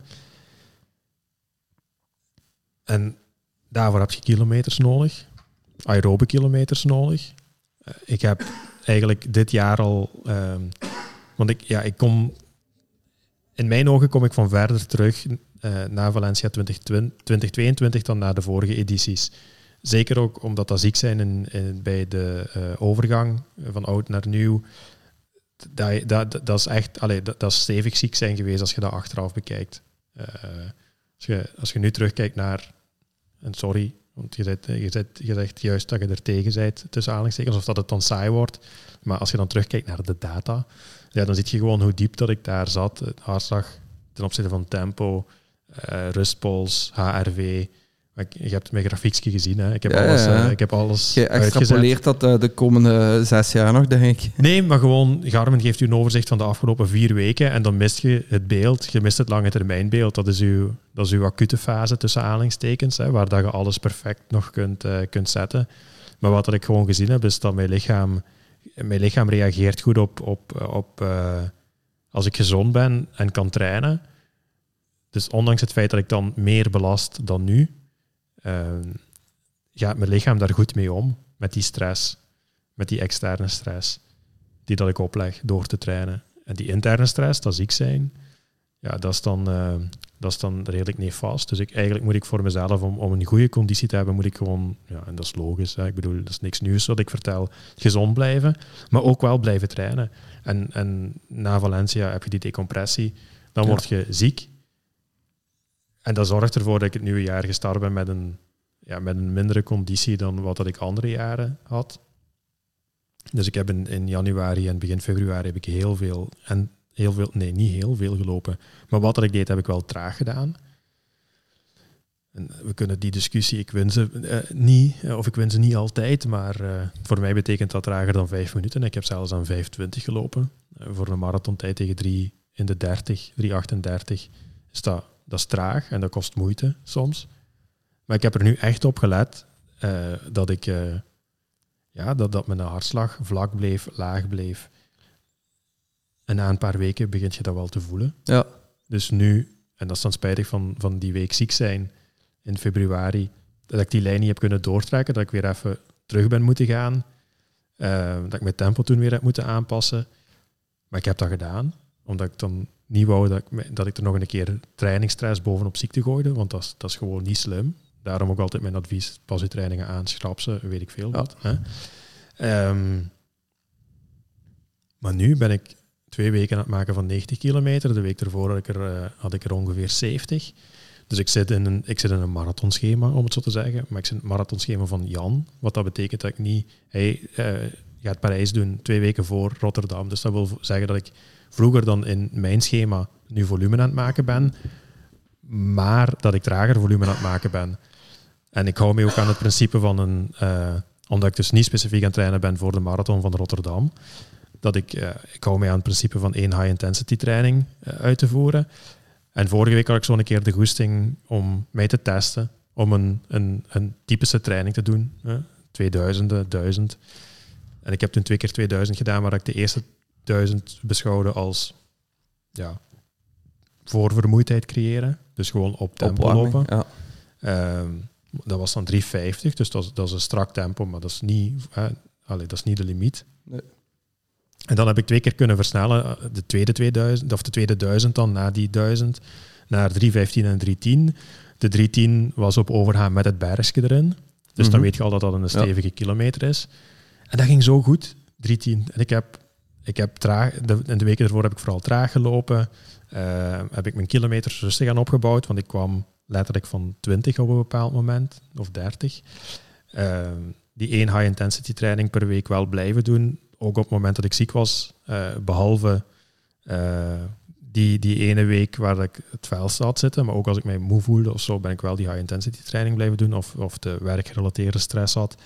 En daarvoor heb je kilometers nodig, aerobe kilometers nodig. Ik heb eigenlijk dit jaar al, want ik kom, in mijn ogen kom ik van verder terug na Valencia 2022 dan na de vorige edities. Zeker ook omdat dat ziek zijn bij de overgang van oud naar nieuw. Dat is echt, dat is stevig ziek zijn geweest als je dat achteraf bekijkt. Als je nu terugkijkt naar, en sorry, want je zegt juist dat je er tegen bent, tussen aanhalingstekens, of dat het dan saai wordt. Maar als je dan terugkijkt naar de data, dan zie je gewoon hoe diep dat ik daar zat. Hartslag ten opzichte van tempo, rustpols, HRV. Je hebt mijn grafiekje gezien, hè. Ik heb alles je uitgezet. extrapoleert dat de komende 6 jaar nog, denk ik. Nee, maar gewoon, Garmin geeft u een overzicht van de afgelopen 4 weken en dan mist je het beeld. Je mist het lange termijnbeeld. Dat is uw acute fase tussen aanhalingstekens, hè, waar dat je alles perfect nog kunt zetten. Maar wat ik gewoon gezien heb, is dat mijn lichaam reageert goed op als ik gezond ben en kan trainen. Dus ondanks het feit dat ik dan meer belast dan nu, gaat mijn lichaam daar goed mee om, met die stress, met die externe stress die dat ik opleg door te trainen. En die interne stress, dat ziek zijn, dat is dan redelijk nefast. Dus eigenlijk moet ik voor mezelf, om een goede conditie te hebben, moet ik gewoon, en dat is logisch, hè, ik bedoel, dat is niks nieuws wat ik vertel, gezond blijven, maar ook wel blijven trainen. En na Valencia heb je die decompressie, dan word je ziek. En dat zorgt ervoor dat ik het nieuwe jaar gestart ben met een mindere conditie dan wat dat ik andere jaren had. Dus ik heb in januari en begin februari heb ik niet heel veel gelopen. Maar wat dat ik deed, heb ik wel traag gedaan. En we kunnen die discussie, ik win ze niet, of ik win ze niet altijd, maar voor mij betekent dat trager dan 5 minuten. Ik heb zelfs aan 5:20 gelopen. Voor een marathontijd tegen 3 in de 30, 3:38, is dat is traag en dat kost moeite soms. Maar ik heb er nu echt op gelet dat ik dat mijn hartslag vlak bleef, laag bleef. En na een paar weken begint je dat wel te voelen. Ja. Dus nu, en dat is dan spijtig van die week ziek zijn in februari, dat ik die lijn niet heb kunnen doortrekken, dat ik weer even terug ben moeten gaan, dat ik mijn tempo toen weer heb moeten aanpassen. Maar ik heb dat gedaan, omdat ik dan niet wou dat ik er nog een keer trainingsstress bovenop ziekte gooide, want dat is gewoon niet slim. Daarom ook altijd mijn advies, pas je trainingen aan, schrap ze, weet ik veel wat. Hè? Maar nu ben ik 2 weken aan het maken van 90 kilometer. De week ervoor had ik er ongeveer 70. Dus ik zit in een marathonschema, om het zo te zeggen. Maar ik zit in het marathonschema van Jan. Wat dat betekent dat ik niet... Hij gaat Parijs doen 2 weken voor Rotterdam. Dus dat wil zeggen dat ik vroeger dan in mijn schema nu volume aan het maken ben. Maar dat ik trager volume aan het maken ben. En ik hou me ook aan het principe van omdat ik dus niet specifiek aan het trainen ben voor de marathon van Rotterdam, dat ik hou mij aan het principe van 1 high-intensity training uit te voeren. En vorige week had ik zo'n keer de goesting om mij te testen, om een typische training te doen. 2000, 1000. En ik heb toen 2 keer 2000 gedaan, waar ik de eerste 1000 beschouwde als voor vermoeidheid creëren. Dus gewoon op tempo lopen. Ja. Dat was dan 3:50, dus dat is een strak tempo, maar dat is niet, dat is niet de limiet. Nee. En dan heb ik 2 keer kunnen versnellen, de tweede 2000, of de tweede 1000 dan, na die 1000, naar 3:15 en 3:10. De 3:10 was op overgaan met het bergje erin. Dus dan weet je al dat dat een stevige kilometer is. En dat ging zo goed, 3:10. En ik heb traag, de weken ervoor heb ik vooral traag gelopen. Heb ik mijn kilometers rustig aan opgebouwd, want ik kwam letterlijk van 20 op een bepaald moment, of 30. Die 1 high-intensity training per week wel blijven doen, ook op het moment dat ik ziek was, behalve die ene week waar ik het vuilste had zitten, maar ook als ik mij moe voelde of zo, ben ik wel die high-intensity training blijven doen, of de werkgerelateerde stress had.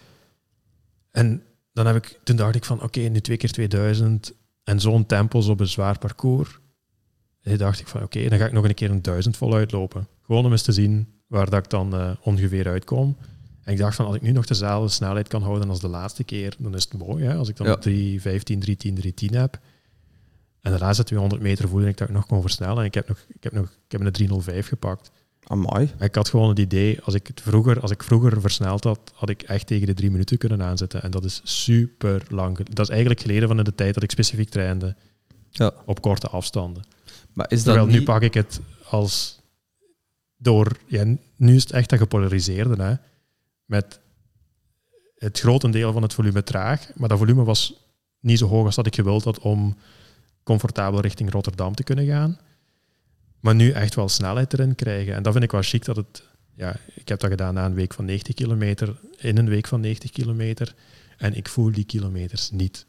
En toen dacht ik van, oké, nu 2 keer 2000 en zo'n tempos op een zwaar parcours. En toen dacht ik van, oké, dan ga ik nog een keer een 1000 voluit lopen. Gewoon om eens te zien waar dat ik dan ongeveer uitkom. En ik dacht van, als ik nu nog dezelfde snelheid kan houden als de laatste keer, dan is het mooi. Hè? Als ik dan 3:15, 3:10 heb. En de laatste 200 meter voelde ik dat ik nog kon versnellen. En ik heb een 3:05 gepakt. Amai. Ik had gewoon het idee, als ik vroeger versneld had ik echt tegen de 3 minuten kunnen aanzetten. En dat is super lang. Dat is eigenlijk geleden van de tijd dat ik specifiek trainde. Ja. Op korte afstanden. Maar is dat niet... nu pak ik het als door... Ja, nu is het echt dat gepolariseerde, hè. Met het grotendeel van het volume traag. Maar dat volume was niet zo hoog als dat ik gewild had om comfortabel richting Rotterdam te kunnen gaan. Maar nu echt wel snelheid erin krijgen. En dat vind ik wel chic dat het... Ja, ik heb dat gedaan na een week van 90 kilometer, in een week van 90 kilometer. En ik voel die kilometers niet.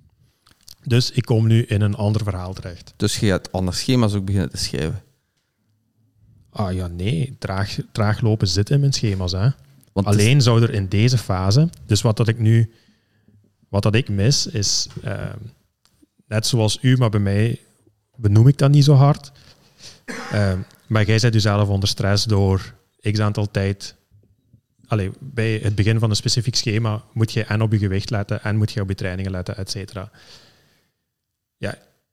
Dus ik kom nu in een ander verhaal terecht. Dus je gaat andere schema's ook beginnen te schrijven? Ah ja, nee. Traag lopen zit in mijn schema's, hè. Want alleen zou er in deze fase... Dus wat dat ik mis, is... net zoals u, maar bij mij benoem ik dat niet zo hard. Maar jij zet jezelf onder stress door x aantal tijd... bij het begin van een specifiek schema moet je en op je gewicht letten en moet je op je trainingen letten, et cetera. Ja,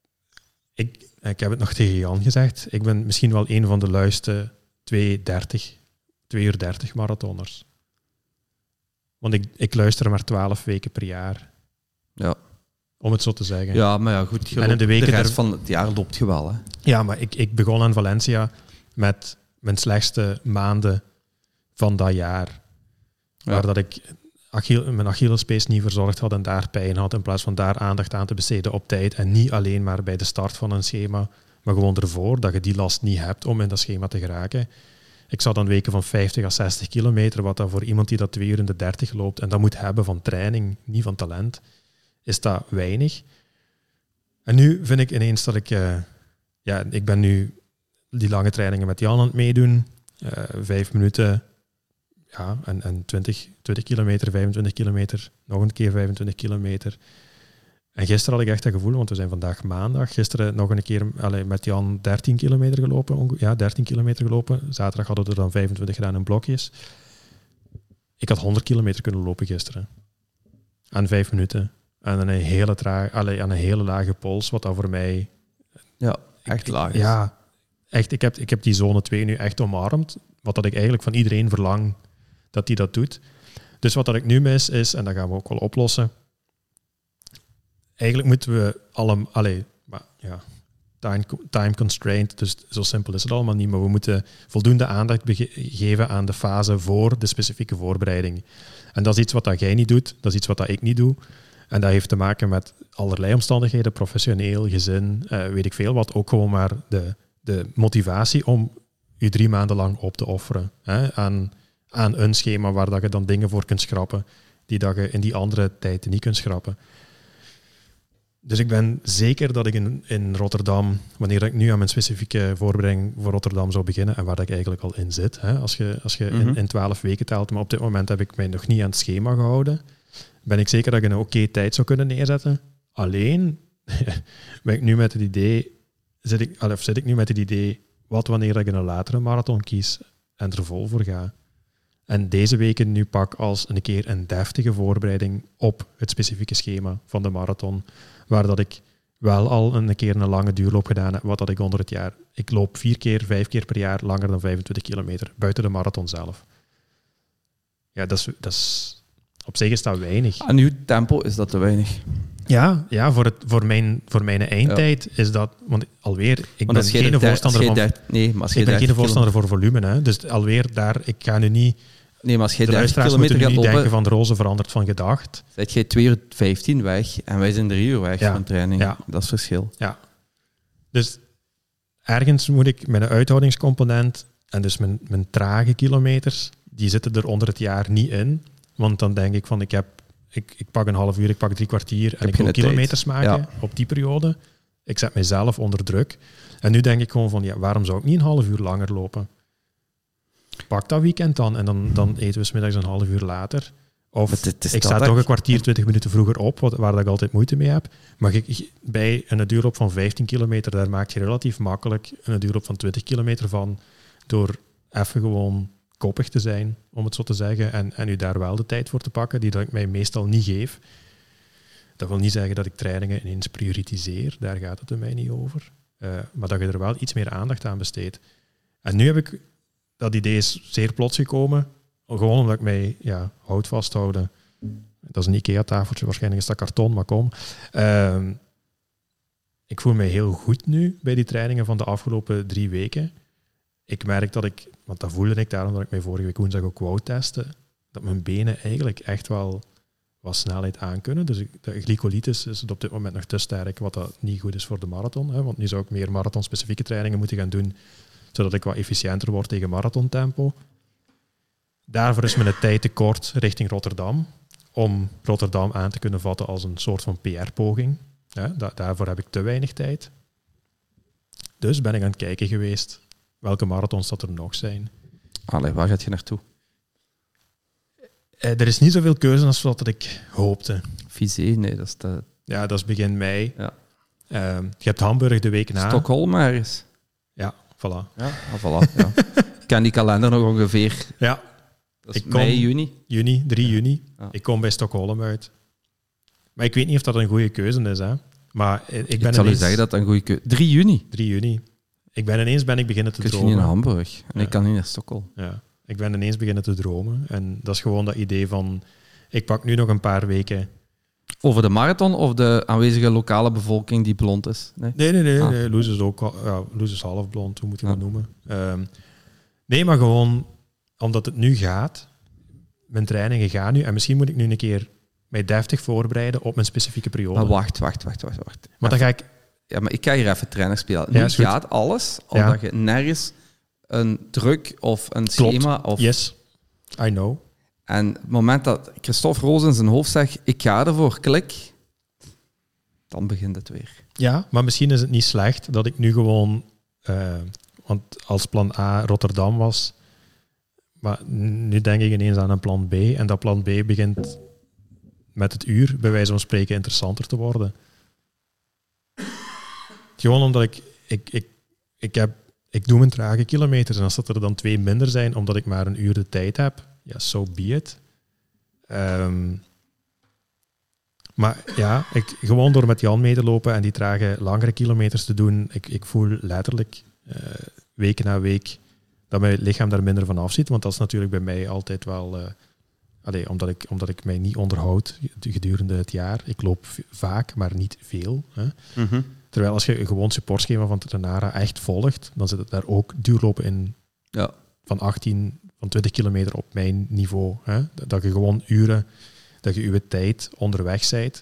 ik heb het nog tegen Jan gezegd. Ik ben misschien wel een van de luiste 2 uur 30 marathoners. Want ik luister maar 12 weken per jaar. Ja. Om het zo te zeggen. Ja, maar ja, goed. En in de rest van het jaar loopt je wel, hè? Ja, maar ik begon aan Valencia met mijn slechtste maanden van dat jaar. Ja. Waar dat ik mijn Achillespees niet verzorgd had en daar pijn had, in plaats van daar aandacht aan te besteden op tijd. En niet alleen maar bij de start van een schema, maar gewoon ervoor, dat je die last niet hebt om in dat schema te geraken. Ik zat dan weken van 50 à 60 kilometer, wat dan voor iemand die dat 2 uur in de 30 loopt en dat moet hebben van training, niet van talent, is dat weinig. En nu vind ik ineens dat ik ben nu die lange trainingen met Jan aan het meedoen. 5 minuten en 20 kilometer, 25 kilometer, nog een keer 25 kilometer. En gisteren had ik echt dat gevoel, want we zijn vandaag maandag. Gisteren nog een keer met Jan 13 kilometer gelopen. 13 kilometer gelopen. Zaterdag hadden we er dan 25 gedaan in blokjes. Ik had 100 kilometer kunnen lopen gisteren. Aan 5 minuten. En aan een hele lage pols, wat dat voor mij... Ja, echt laag is. Ja, echt. Ik heb die zone 2 nu echt omarmd. Wat dat ik eigenlijk van iedereen verlang, dat die dat doet. Dus wat dat ik nu mis is, en dat gaan we ook wel oplossen... Eigenlijk moeten we time constraint, dus zo simpel is het allemaal niet, maar we moeten voldoende aandacht geven aan de fase voor de specifieke voorbereiding. En dat is iets wat dat jij niet doet, dat is iets wat dat ik niet doe. En dat heeft te maken met allerlei omstandigheden, professioneel, gezin, weet ik veel wat. Ook gewoon maar de motivatie om je 3 maanden lang op te offeren. Aan een schema waar dat je dan dingen voor kunt schrappen, die dat je in die andere tijd niet kunt schrappen. Dus ik ben zeker dat ik in Rotterdam, wanneer ik nu aan mijn specifieke voorbereiding voor Rotterdam zou beginnen, en waar dat ik eigenlijk al in zit, als je in 12 weken telt, maar op dit moment heb ik mij nog niet aan het schema gehouden, ben ik zeker dat ik een oké tijd zou kunnen neerzetten. Alleen ben ik nu met het idee, zit ik nu met het idee, wat wanneer ik een latere marathon kies en er vol voor ga. En deze weken nu pak als een keer een deftige voorbereiding op het specifieke schema van de marathon, waar dat ik wel al een keer een lange duurloop gedaan heb, wat dat ik onder het jaar... Ik loop 4 keer, 5 keer per jaar langer dan 25 kilometer, buiten de marathon zelf. Ja, dat is op zich is dat weinig. Aan uw tempo is dat te weinig. Ja, voor mijn eindtijd is dat... Want alweer, ik ben geen voorstander voor volume. Hè, dus alweer daar, ik ga nu niet... Nee, maar als jij de 30 luisteraars kilometer moeten gaat niet lopen... denken van de roze verandert van gedacht. Zet jij 2 uur 15 weg en wij zijn 3 uur weg van training. Ja. Dat is het verschil. Ja. Dus ergens moet ik mijn uithoudingscomponent en dus mijn trage kilometers, die zitten er onder het jaar niet in. Want dan denk ik van, ik pak een half uur, ik pak 3 kwartier en ik wil kilometers maken op die periode. Ik zet mezelf onder druk. En nu denk ik gewoon van, waarom zou ik niet een half uur langer lopen? Pak dat weekend dan en dan eten we 's middags een half uur later. Of ik sta toch een kwartier, 20 minuten vroeger op, waar dat ik altijd moeite mee heb. Maar bij een duurloop van 15 kilometer, daar maak je relatief makkelijk een duurloop van 20 kilometer van, door even gewoon koppig te zijn, om het zo te zeggen, en u daar wel de tijd voor te pakken, die dat ik mij meestal niet geef. Dat wil niet zeggen dat ik trainingen ineens prioritiseer, daar gaat het bij mij niet over. Maar dat je er wel iets meer aandacht aan besteedt. En nu heb ik... Dat idee is zeer plots gekomen. Gewoon omdat ik mij hout vasthouden. Dat is een IKEA-tafeltje, waarschijnlijk is dat karton, maar kom. Ik voel mij heel goed nu bij die trainingen van de afgelopen 3 weken. Ik merk dat want dat voelde ik daarom dat ik mij vorige week woensdag ook wou testen, dat mijn benen eigenlijk echt wel wat snelheid aankunnen. Dus de glycolytis is op dit moment nog te sterk, wat dat niet goed is voor de marathon. Hè, want nu zou ik meer marathon-specifieke trainingen moeten gaan doen, zodat ik wat efficiënter word tegen marathontempo. Daarvoor is mijn tijd te kort richting Rotterdam, om Rotterdam aan te kunnen vatten als een soort van PR-poging. Ja, daarvoor heb ik te weinig tijd. Dus ben ik aan het kijken geweest welke marathons dat er nog zijn. Allee, waar gaat je naartoe? Er is niet zoveel keuze als wat ik hoopte. Vizé, nee, dat is de... Ja, dat is begin mei. Ja. Je hebt Hamburg de week na. Stockholm ergens. Ja, voilà. Ja, voilà. Ja. Ik ken die kalender nog ongeveer. Ja. Dat is mei, juni. 3 juni. Ja. Ik kom bij Stockholm uit. Maar ik weet niet of dat een goede keuze is. Hè. Maar ik zal u zeggen dat dat een goede keuze is. 3 juni? 3 juni. Ik beginnen te dromen. Kun je niet naar Hamburg? En ik kan niet naar Stockholm. Ja. Ik ben ineens beginnen te dromen. En dat is gewoon dat idee van... Ik pak nu nog een paar weken... Over de marathon of de aanwezige lokale bevolking die blond is? Nee. Loes is ook... Loes is half blond, hoe moet je dat noemen? Nee, maar gewoon omdat het nu gaat. Mijn trainingen gaan nu. En misschien moet ik nu een keer mij deftig voorbereiden op mijn specifieke periode. Maar wacht. Maar dan ga ik... Ja, maar ik ga hier even trainer spelen. Nu gaat alles, omdat je nergens een druk of een schema... Of... Yes, I know. En het moment dat Christophe Roos in zijn hoofd zegt, ik ga ervoor, klik, dan begint het weer. Ja, maar misschien is het niet slecht dat ik nu gewoon... want als plan A Rotterdam was, Maar nu denk ik ineens aan een plan B. En dat plan B begint met het uur, bij wijze van spreken, interessanter te worden. Gewoon omdat ik doe mijn trage kilometers. En als dat er dan 2 minder zijn, omdat ik maar een uur de tijd heb, ja, so be it. Maar ja, gewoon door met Jan mee te lopen en die trage langere kilometers te doen, ik voel letterlijk week na week dat mijn lichaam daar minder van afziet. Want dat is natuurlijk bij mij altijd wel... omdat ik mij niet onderhoud gedurende het jaar. Ik loop vaak, maar niet veel. Hè. Mm-hmm. Terwijl als je een gewoon supportschema van Trenara echt volgt, dan zit het daar ook duurlopen in van 20 kilometer op mijn niveau. Hè. Dat je gewoon uren, dat je je tijd onderweg bent.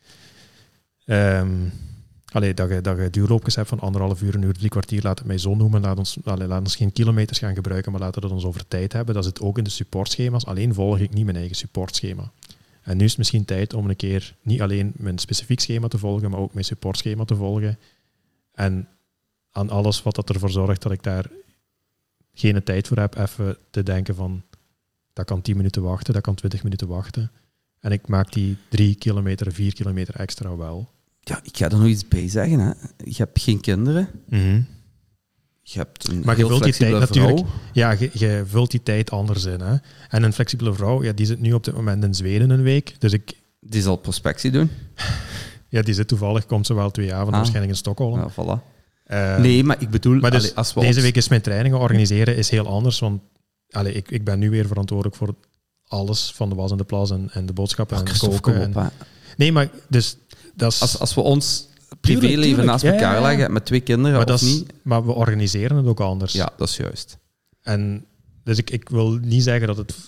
Dat je duurloopjes hebt van 1,5 uur, een uur, 3 kwartier, laat het mij zo noemen. Laat ons geen kilometers gaan gebruiken, maar laten we het ons over tijd hebben. Dat zit ook in de supportschema's. Alleen volg ik niet mijn eigen supportschema. En nu is het misschien tijd om een keer niet alleen mijn specifiek schema te volgen, maar ook mijn supportschema te volgen. En aan alles wat dat ervoor zorgt dat ik daar geen tijd voor heb, even te denken van, dat kan 10 minuten wachten, dat kan 20 minuten wachten. En ik maak die 3 kilometer, 4 kilometer extra wel. Ja, ik ga er nog iets bij zeggen. Hè. Je hebt geen kinderen. Mm-hmm. Je hebt een maar je heel vult die tijd flexibele vrouw. natuurlijk. Ja, je vult die tijd anders in. Hè? En een flexibele vrouw, ja, die zit nu op dit moment in Zweden een week. Dus die zal prospectie doen. Ja, die zit toevallig, komt ze wel 2 avonden waarschijnlijk in Stockholm. Ja, voilà. Nee, maar ik bedoel... Maar dus als we deze week is mijn trainingen organiseren is heel anders, want ik ben nu weer verantwoordelijk voor alles van de was en de plas en de boodschappen en koken. Nee, maar dus... Dat is... Als we ons privéleven naast elkaar leggen met 2 kinderen, maar of niet... Maar we organiseren het ook anders. Ja, dat is juist. En dus ik wil niet zeggen dat het...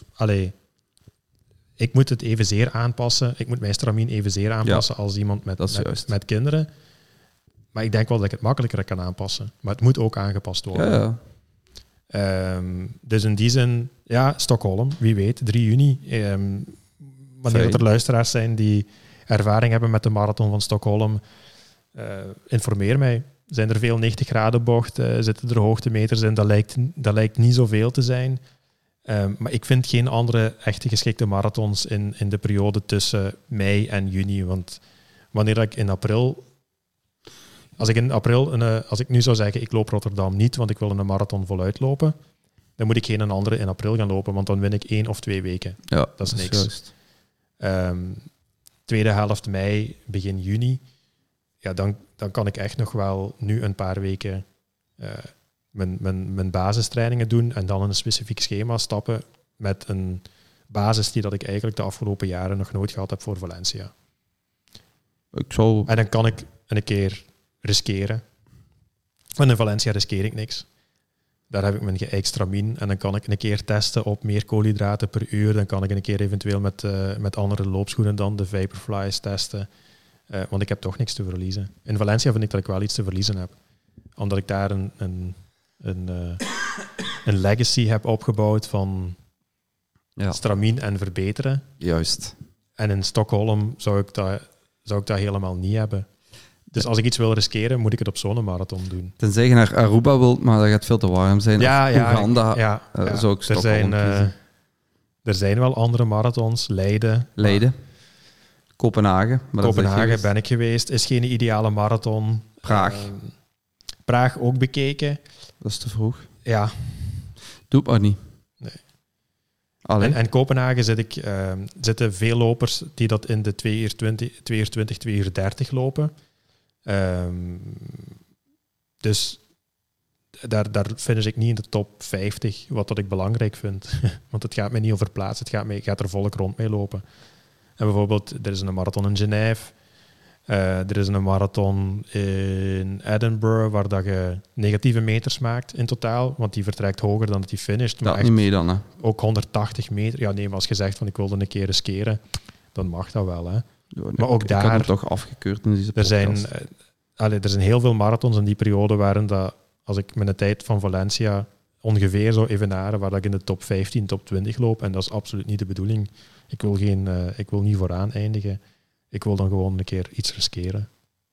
ik moet het evenzeer aanpassen. Ik moet mijn stramien evenzeer aanpassen als iemand met kinderen. Maar ik denk wel dat ik het makkelijker kan aanpassen. Maar het moet ook aangepast worden. Ja. Dus in die zin, ja, Stockholm, wie weet, 3 juni. Wanneer er luisteraars zijn die ervaring hebben met de marathon van Stockholm, informeer mij. Zijn er veel 90 graden bochten? Zitten er hoogtemeters in? Dat lijkt niet zoveel te zijn. Maar ik vind geen andere echte geschikte marathons in de periode tussen mei en juni. Want wanneer ik in april... Als ik nu zou zeggen, ik loop Rotterdam niet, want ik wil een marathon voluit lopen, dan moet ik geen andere in april gaan lopen, want dan win ik 1 of 2 weken. Ja, dat is niks. Tweede helft mei, begin juni, ja, dan kan ik echt nog wel nu een paar weken mijn basistrainingen doen en dan in een specifiek schema stappen met een basis die dat ik eigenlijk de afgelopen jaren nog nooit gehad heb voor Valencia. En dan kan ik een keer riskeren. En in Valencia riskeer ik niks. Daar heb ik mijn extra min en dan kan ik een keer testen op meer koolhydraten per uur. Dan kan ik een keer eventueel met andere loopschoenen dan de Vaporflies testen. Want ik heb toch niks te verliezen. In Valencia vind ik dat ik wel iets te verliezen heb. Omdat ik daar een legacy heb opgebouwd van stramien en verbeteren. Juist. En in Stockholm zou ik dat helemaal niet hebben. Dus als ik iets wil riskeren, moet ik het op zo'n marathon doen. Tenzij je naar Aruba wilt, maar dat gaat veel te warm zijn. Oeganda zou ik Stockholm kiezen. Er zijn wel andere marathons. Leiden. Kopenhagen. Kopenhagen ben ik geweest. Is geen ideale marathon. Praag ook bekeken. Dat is te vroeg. Ja. Doe het maar niet. Nee. En Kopenhagen zitten veel lopers die dat in de 2 uur 20, 2 uur 30 lopen. Dus daar finish ik niet in de top 50, wat dat ik belangrijk vind. Want het gaat mij niet over plaats, het gaat er volk rond mee lopen. En bijvoorbeeld, er is een marathon in Genève. Er is een marathon in Edinburgh, waar dat je negatieve meters maakt in totaal, want die vertrekt hoger dan dat die finisht. Dat niet mee dan, hè? Ook 180 meter. Ja, nee, maar als je zegt van ik wilde een keer riskeren, dan mag dat wel, hè. Ja, nee, maar ook daar... Ik had hem toch afgekeurd in deze podcast. Er zijn heel veel marathons in die periode waarin dat, als ik mijn tijd van Valencia ongeveer zou evenaren, waar dat ik in de top 15, top 20 loop, en dat is absoluut niet de bedoeling. Ik wil niet vooraan eindigen. Ik wil dan gewoon een keer iets riskeren.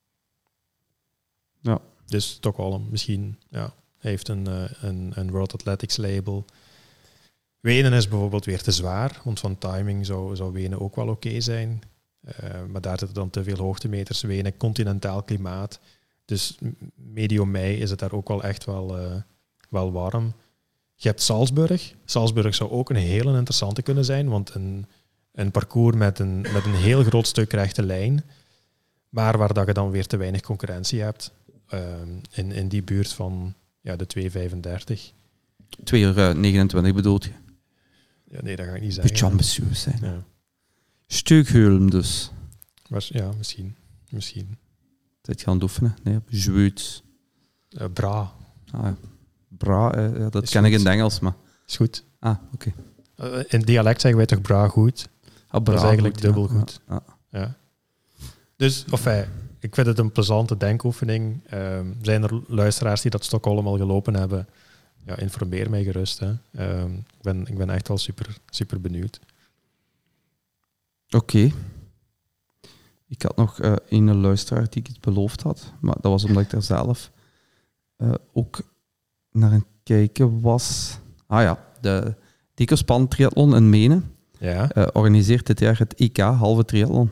Ja. Dus Stockholm misschien. Ja. Hij heeft een World Athletics label. Wenen is bijvoorbeeld weer te zwaar, want van timing zou Wenen ook wel oké zijn. Maar daar zitten dan te veel hoogtemeters. Wenen, continentaal klimaat. Dus medio mei is het daar ook wel echt wel warm. Je hebt Salzburg. Salzburg zou ook een hele interessante kunnen zijn, want een parcours met een heel groot stuk rechte lijn, maar waar dat je dan weer te weinig concurrentie hebt. In die buurt van de 2:35. 2:29 bedoelt je? Ja, nee, dat ga ik niet zeggen. Beetje ambitieus zijn. Ja. Stukheulm dus. Ja, misschien. Zit je aan het oefenen? Nee, Zweeds. Bra. Ah, ja. Bra, dat Is ken goed. ik in het Engels, maar... Is goed. Ah, oké. In dialect zeggen wij toch bra goed? Ah, Dat is eigenlijk goed, dubbel ja. goed. Ja. Ja. Dus, ik vind het een plezante denkoefening. Zijn er luisteraars die dat Stockholm al gelopen hebben? Ja, informeer mij gerust. Hè. Ik ben echt wel super, super benieuwd. Oké. Ik had nog een luisteraar die ik het beloofd had, maar dat was omdat ik daar zelf ook naar aan het kijken was. Ah ja, de Dicospan Triathlon in Menen Ja. organiseert dit jaar het EK halve triathlon.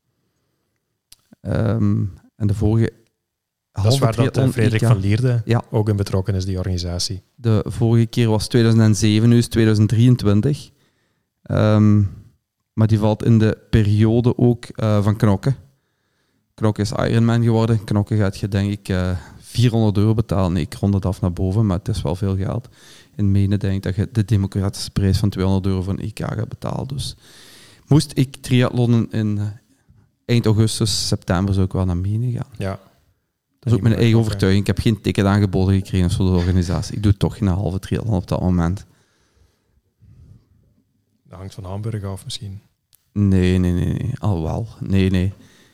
En de vorige Dat is halve waar dat triathlon Frederik EK, van Lierde Ja. ook in betrokken is, die organisatie. de vorige keer was 2007, nu is 2023. Maar die valt in de periode ook van Knokke. Knokke is Ironman geworden. Knokke gaat je denk ik €400 betalen. Nee, ik rond het af naar boven, maar het is wel veel geld. In Menen denk ik dat je de democratische prijs van €200 voor een EK gaat betalen. Dus moest ik triathlonnen in eind augustus, september zou ik wel naar Menen gaan. Ja. Dat is ook mijn eigen overtuiging. Ik heb geen ticket aangeboden gekregen voor de organisatie. Ik doe toch geen halve triathlon op dat moment. Dat hangt van Hamburg af misschien. Nee. Al wel. Nee.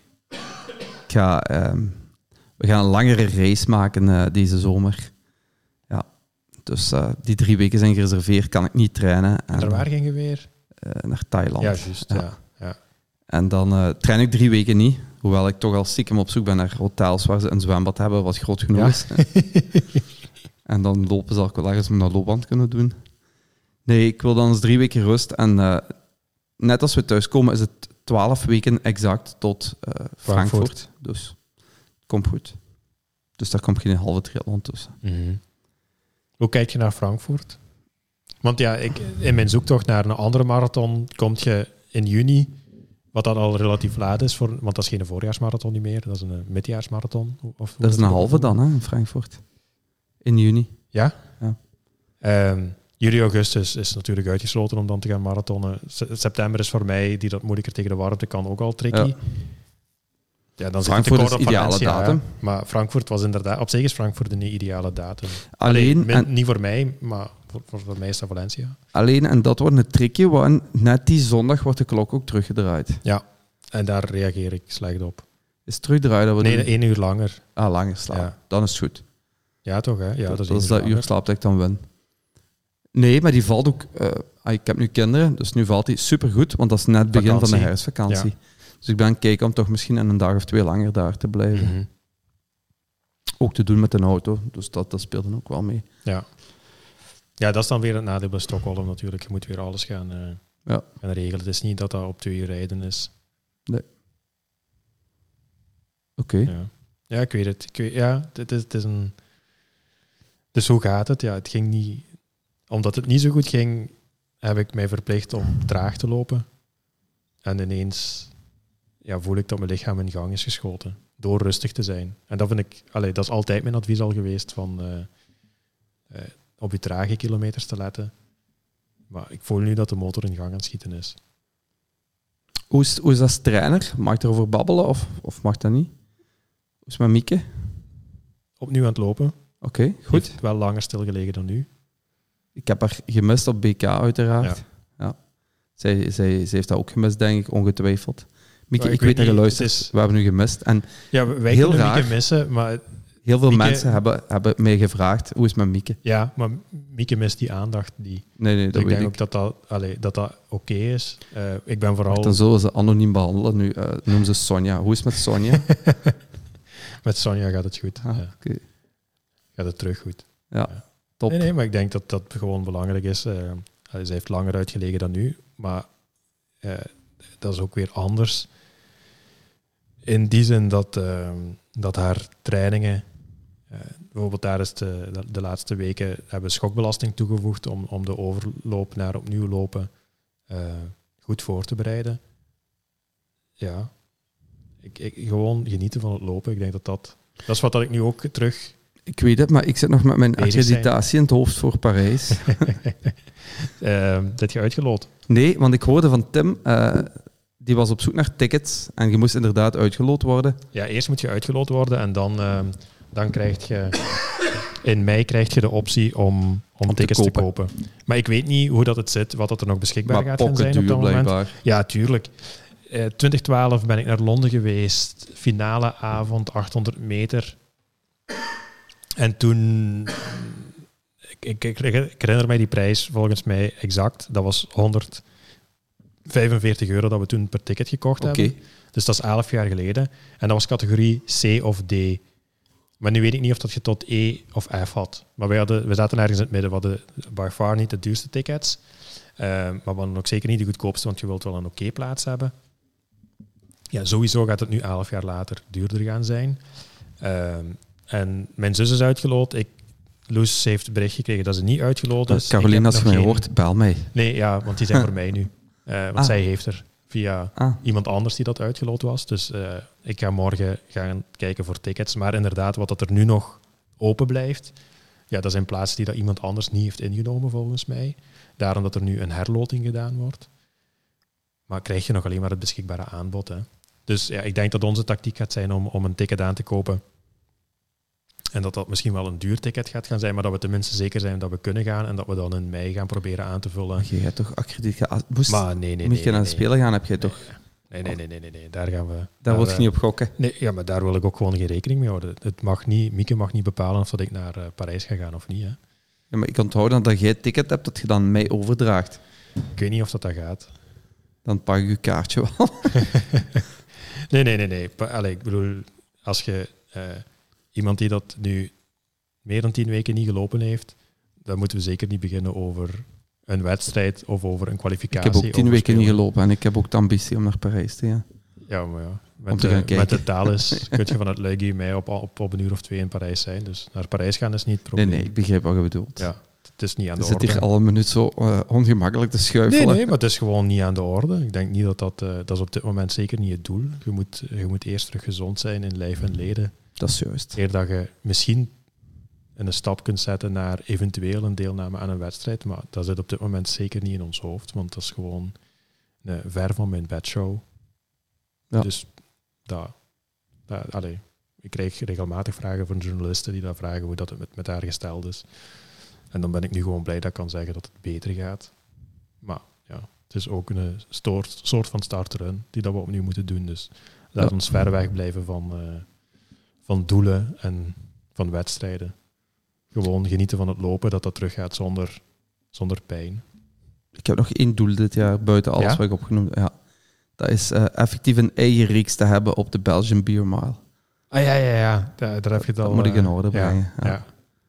We gaan een langere reis maken deze zomer. Ja. Dus die 3 weken zijn gereserveerd, kan ik niet trainen. En daar waar ging je weer? Naar Thailand. Ja, juist. Ja. En dan train ik 3 weken niet. Hoewel ik toch al stiekem op zoek ben naar hotels waar ze een zwembad hebben, wat groot genoeg is. En dan lopen zal ik wel ergens naar loopband kunnen doen. Nee, ik wil dan eens 3 weken rust. En net als we thuiskomen is het 12 weken exact tot Frankfurt. Dus het komt goed. Dus daar komt geen halve triathlon tussen. Mhm. Hoe kijk je naar Frankfurt? Want ja, in mijn zoektocht naar een andere marathon kom je in juni, wat dan al relatief laat is, want dat is geen voorjaarsmarathon niet meer, dat is een midjaarsmarathon. Dat is een halve dan, hè, in Frankfurt. In juni. Ja? Ja. Juli, augustus is natuurlijk uitgesloten om dan te gaan marathonnen. September is voor mij, die dat moeilijker tegen de warmte kan, ook al tricky. Ja. Ja, dan Frankfurt zit je te is kort op ideale Valencia, datum. hè. Maar Frankfurt was inderdaad... Op zich is Frankfurt een ideale datum. Alleen, niet voor mij, maar voor mij is dat Valencia. en dat wordt een tricky, want net die zondag wordt de klok ook teruggedraaid. Ja, en daar reageer ik slecht op. Is het terugdraaien dat we Nee, doen? 1 uur langer. Langer slapen. Ja. Dan is het goed. Ja, toch, hè? Ja, dat is is dat uur slaap dat ik dan win. Nee, maar die valt ook... ik heb nu kinderen, dus nu valt die supergoed, want dat is net het begin van de Vakantie. herfstvakantie. Ja. Dus ik ben aan het kijken om toch misschien een dag of 2 langer daar te blijven. Mhm. Ook te doen met een auto, dus dat speelt dan ook wel mee. Ja, dat is dan weer het nadeel bij Stockholm natuurlijk. Je moet weer alles gaan regelen. Het is niet dat dat op 2 uur rijden is. Oké. Ja, ik weet het. Het is een... Dus hoe gaat het? Ja, het ging niet... Omdat het niet zo goed ging, heb ik mij verplicht om traag te lopen. En ineens voel ik dat mijn lichaam in gang is geschoten. Door rustig te zijn. En dat vind ik... dat is altijd mijn advies al geweest, van op je trage kilometers te letten. Maar ik voel nu dat de motor in gang aan het schieten is. Hoe is dat als trainer? Mag je erover babbelen of mag dat niet? Hoe is het met Mieke? Opnieuw aan het lopen. Oké, goed. Heeft wel langer stilgelegen dan nu. Ik heb haar gemist op BK uiteraard. Ja. Zij heeft dat ook gemist, denk ik, ongetwijfeld. Mieke, ik weet dat je luistert. We hebben nu gemist. En wij heel kunnen raar, Mieke missen, maar... Heel veel Mieke, mensen hebben mij gevraagd, hoe is het met Mieke? Ja, maar Mieke mist die aandacht. Nee, dus dat ik weet denk ook dat oké is. Ik ben vooral... Dan zullen ze anoniem behandelen. Nu noemen ze Sonja. Hoe is het met Sonja? Met Sonja gaat het goed. Okay. Gaat het terug goed. Ja, top. Nee, maar ik denk dat dat gewoon belangrijk is. Ze heeft langer uitgelegen dan nu, maar dat is ook weer anders. In die zin dat haar trainingen, bijvoorbeeld daar is de laatste weken hebben schokbelasting toegevoegd om de overloop naar opnieuw lopen goed voor te bereiden. Ja, ik gewoon genieten van het lopen. Ik denk dat is wat ik nu ook terug... Ik weet het, maar ik zit nog met mijn accreditatie in het hoofd voor Parijs. Zit je uitgeloot? Nee, want ik hoorde van Tim, die was op zoek naar tickets en je moest inderdaad uitgeloot worden. Ja, eerst moet je uitgeloot worden en dan krijg je... In mei krijg je de optie om tickets te kopen. Maar ik weet niet hoe dat het zit, wat dat er nog beschikbaar gaat gaan zijn op dat moment. Blijkbaar. Ja, tuurlijk. 2012 ben ik naar Londen geweest. Finale avond, 800 meter. En toen... Ik herinner mij die prijs volgens mij exact. Dat was €145 dat we toen per ticket gekocht hebben. Dus dat is 11 jaar geleden. En dat was categorie C of D. Maar nu weet ik niet of dat je tot E of F had. Maar we zaten ergens in het midden. We hadden by far niet de duurste tickets. Maar we hadden ook zeker niet de goedkoopste, want je wilt wel een oké plaats hebben. Ja, sowieso gaat het nu 11 jaar later duurder gaan zijn. En mijn zus is uitgeloot. Loes heeft het bericht gekregen dat ze niet uitgeloot is. Caroline, als je mij hoort, bel mij. Nee, ja, want die zijn voor mij nu. Want zij heeft er via iemand anders die dat uitgeloot was. Dus ik ga morgen gaan kijken voor tickets. Maar inderdaad, wat dat er nu nog open blijft, ja, dat zijn plaatsen die dat iemand anders niet heeft ingenomen, volgens mij. Daarom dat er nu een herloting gedaan wordt. Maar krijg je nog alleen maar het beschikbare aanbod. Hè. Dus ja, ik denk dat onze tactiek gaat zijn om een ticket aan te kopen. En dat misschien wel een duur ticket gaat gaan zijn, maar dat we tenminste zeker zijn dat we kunnen gaan en dat we dan in mei gaan proberen aan te vullen. Je hebt toch accreditatie? Moet je naar de Spelen gaan, heb jij toch... Nee. Daar gaan we... Daar wil je niet op gokken. Nee, ja, maar daar wil ik ook gewoon geen rekening mee houden. Mieke mag niet bepalen of dat ik naar Parijs ga gaan of niet. Hè. Ja, maar ik onthoud dat jij het ticket hebt dat je dan mij overdraagt. Ik weet niet of dat gaat. Dan pak je je kaartje wel. Nee. Allee, ik bedoel, als je... iemand die dat nu meer dan 10 weken niet gelopen heeft, dan moeten we zeker niet beginnen over een wedstrijd of over een kwalificatie. Ik heb ook 10 weken niet gelopen en ik heb ook de ambitie om naar Parijs te gaan. Ja, maar ja. Met de Thalys kun je vanuit Luigi mei op een uur of 2 in Parijs zijn. Dus naar Parijs gaan is niet het probleem. Nee, ik begrijp wat je bedoelt. Ja, het is niet aan de orde. orde. Je zit hier al een minuut zo ongemakkelijk te schuifelen. Nee, maar het is gewoon niet aan de orde. Ik denk niet dat is op dit moment zeker niet het doel. Je moet eerst terug gezond zijn in lijf en leden. Dat is juist. Eer dat je misschien een stap kunt zetten naar eventueel een deelname aan een wedstrijd. Maar dat zit op dit moment zeker niet in ons hoofd. Want dat is gewoon ver van mijn bedshow. Ja. Dus ik krijg regelmatig vragen van journalisten die dat vragen hoe dat het met haar gesteld is. En dan ben ik nu gewoon blij dat ik kan zeggen dat het beter gaat. Maar ja, het is ook een soort van start-run die dat we opnieuw moeten doen. Dus laat ons ver weg blijven van doelen en van wedstrijden. Gewoon genieten van het lopen, dat terug gaat zonder pijn. Ik heb nog 1 doel dit jaar, buiten alles wat ik opgenoemd heb. Ja. Dat is effectief een eigen reeks te hebben op de Belgian Beer Mile. Ja. Daar heb je het al. Dat moet ik in orde brengen. Ja.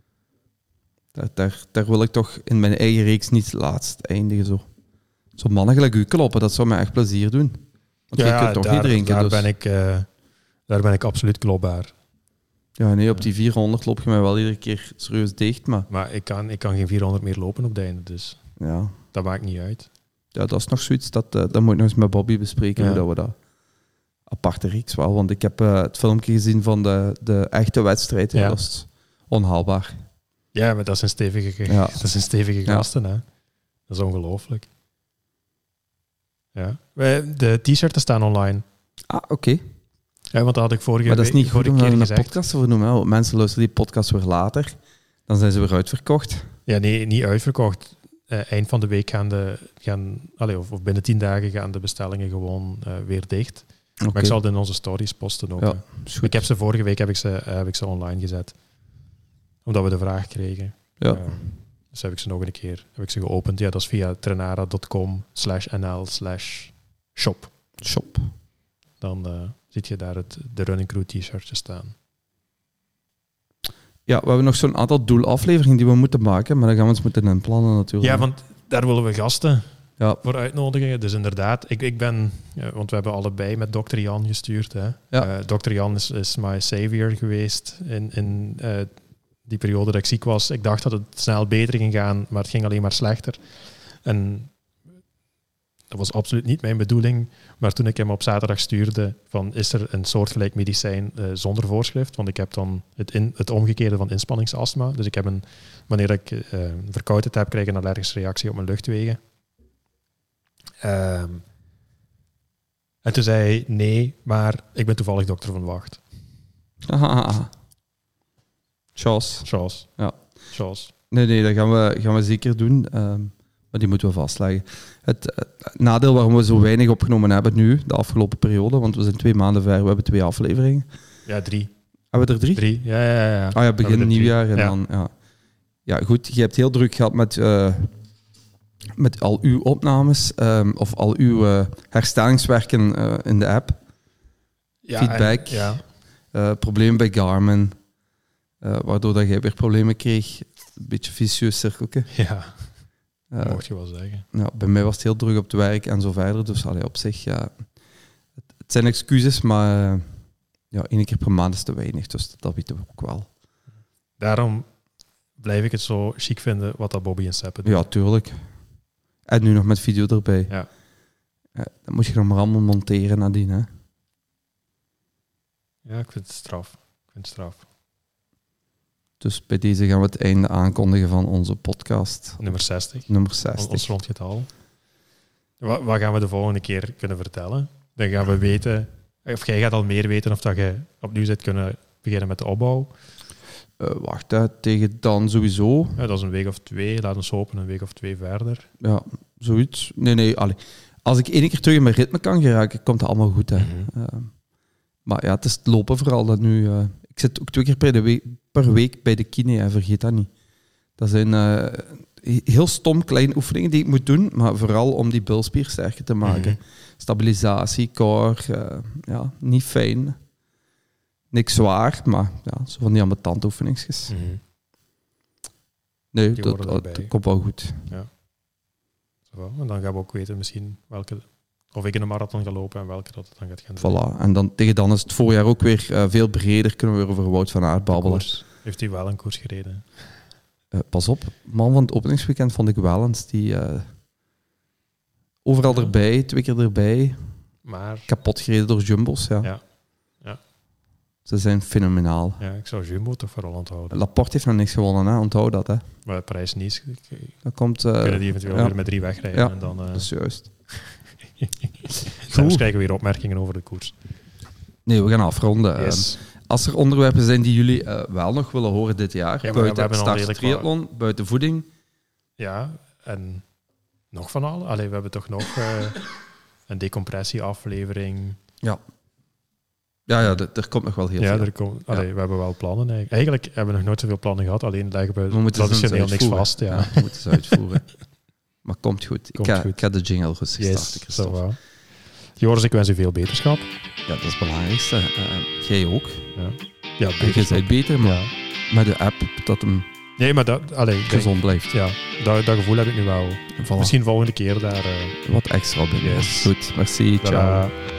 Daar wil ik toch in mijn eigen reeks niet laatst eindigen. Zo mannen gelijk u kloppen, dat zou mij echt plezier doen. Want je kunt toch niet drinken. Daar ben ik absoluut klopbaar. Ja, nee, op die 400 loop je mij wel iedere keer serieus dicht. Maar ik kan geen 400 meer lopen op het einde, dus ja. Dat maakt niet uit. Ja, dat is nog zoiets, dat moet ik nog eens met Bobby bespreken, hoe dat we dat aparte reeks wel. Want ik heb het filmpje gezien van de echte wedstrijd. Ja. Dat is onhaalbaar. Ja, maar dat zijn stevige gasten. Hè? Dat is ongelooflijk. Ja. De t-shirts staan online. Ah, oké. Ja, want dat had ik vorige keer gezegd. Maar dat is niet goed om een podcast te noemen. Want mensen luisteren die podcast weer later. Dan zijn ze weer uitverkocht. Ja, nee, niet uitverkocht. Eind van de week of binnen 10 dagen gaan de bestellingen gewoon weer dicht. Okay. Maar ik zal het in onze stories posten ook. Ja, ik heb ze vorige week heb ik ze online gezet. Omdat we de vraag kregen. Ja. Dus heb ik ze nog een keer geopend. Ja, dat is via trenara.com/nl/shop. Shop. Dan ziet je daar de Running Crew t-shirtjes staan. Ja, we hebben nog zo'n aantal doelafleveringen die we moeten maken, maar dan gaan we ons moeten inplannen natuurlijk. Ja, want daar willen we gasten Ja. voor uitnodigen. Dus inderdaad, ik ben... want we hebben allebei met Dr. Jan gestuurd. Hè. Ja. Dr. Jan is my savior geweest in die periode dat ik ziek was. Ik dacht dat het snel beter ging gaan, maar het ging alleen maar slechter. En dat was absoluut niet mijn bedoeling. Maar toen ik hem op zaterdag stuurde van is er een soortgelijk medicijn zonder voorschrift, want ik heb dan het omgekeerde van inspanningsastma. Dus ik heb wanneer ik verkoudheid heb, krijg ik een allergische reactie op mijn luchtwegen. En toen zei hij nee, maar ik ben toevallig dokter Van Wacht. Chance. Ja. Chance. Nee, dat gaan we zeker doen. Maar die moeten we vastleggen. Het nadeel waarom we zo weinig opgenomen hebben nu, de afgelopen periode, want we zijn 2 maanden ver, we hebben 2 afleveringen. Ja, 3. Hebben we er 3? 3, ja. Ah ja, begin nieuwjaar en ja. dan... Ja. Ja, goed. Je hebt heel druk gehad met al uw opnames of al uw herstellingswerken in de app. Ja, Feedback. Problemen bij Garmin. Waardoor dat jij weer problemen kreeg. Een beetje vicieuze cirkeltje. Ja, dat mocht je wel zeggen. Ja, bij mij was het heel druk op het werk en zo verder. Dus op zich, ja, het zijn excuses, maar 1 keer per maand is te weinig. Dus dat weten we ook wel. Daarom blijf ik het zo chic vinden wat dat Bobby en Seppe doen. Ja, tuurlijk. En nu nog met video erbij. Ja. Dat moet je nog maar allemaal monteren nadien, hè. Ja, ik vind het straf. Dus bij deze gaan we het einde aankondigen van onze podcast. Nummer 60. Ons rondgetal. Wat gaan we de volgende keer kunnen vertellen? Dan gaan we weten, of jij gaat al meer weten of dat je opnieuw zit kunnen beginnen met de opbouw. Wacht, tegen dan sowieso. Ja, dat is een week of 2. Laat ons hopen een week of 2 verder. Ja, zoiets. Nee. Als ik 1 keer terug in mijn ritme kan geraken, komt het allemaal goed. Hè. Mm-hmm. Maar ja, het is het lopen vooral dat nu... ik zit ook 2 keer per week bij de kine, hè, vergeet dat niet. Dat zijn heel stom kleine oefeningen die ik moet doen, maar vooral om die bilspier sterker te maken. Mm-hmm. Stabilisatie, core, niet fijn. Niks zwaar, maar ja, zo van die ambetante oefeningsjes. Mm-hmm. Nee, dat komt wel goed. Ja. Zo, en dan gaan we ook weten misschien of ik in een marathon ga lopen en welke dat dan gaat gaan doen. Voilà. En dan, tegen dan is het voorjaar ook weer veel breder. Kunnen we weer over Wout van Aert babbelen. Heeft hij wel een koers gereden? Pas op, man van het openingsweekend vond ik wel eens. Die overal erbij, 2 keer erbij. Maar kapot gereden door Jumbo's. Ja. Ze zijn fenomenaal. Ja, ik zou Jumbo toch vooral onthouden. Laporte heeft nog niks gewonnen, hè? Onthoud dat. Hè? Maar Parijs-Nice kunnen die eventueel weer met 3 wegrijden. Ja, en dan, dat is juist. Straks krijgen we weer opmerkingen over de koers. Nee, we gaan afronden. Yes. Als er onderwerpen zijn die jullie wel nog willen horen dit jaar, buiten start triathlon, buiten voeding. Ja, en nog van al. Allee, we hebben toch nog een decompressieaflevering. Ja. Ja, er komt nog wel heel veel. We hebben wel plannen. Eigenlijk hebben we nog nooit zoveel plannen gehad, alleen leggen we traditioneel niks vast. Ja. We moeten ze uitvoeren. Maar komt goed. Ik ga de jingle rustig starten. Joris, ik wens u veel beterschap. Ja, dat is het belangrijkste. Jij ook. Ja, je bent beter, maar met de app dat hem gezond blijft. Ja, dat gevoel heb ik nu wel. Voilà. Misschien volgende keer daar... wat extra binnen. Yes. Goed, merci. Ciao.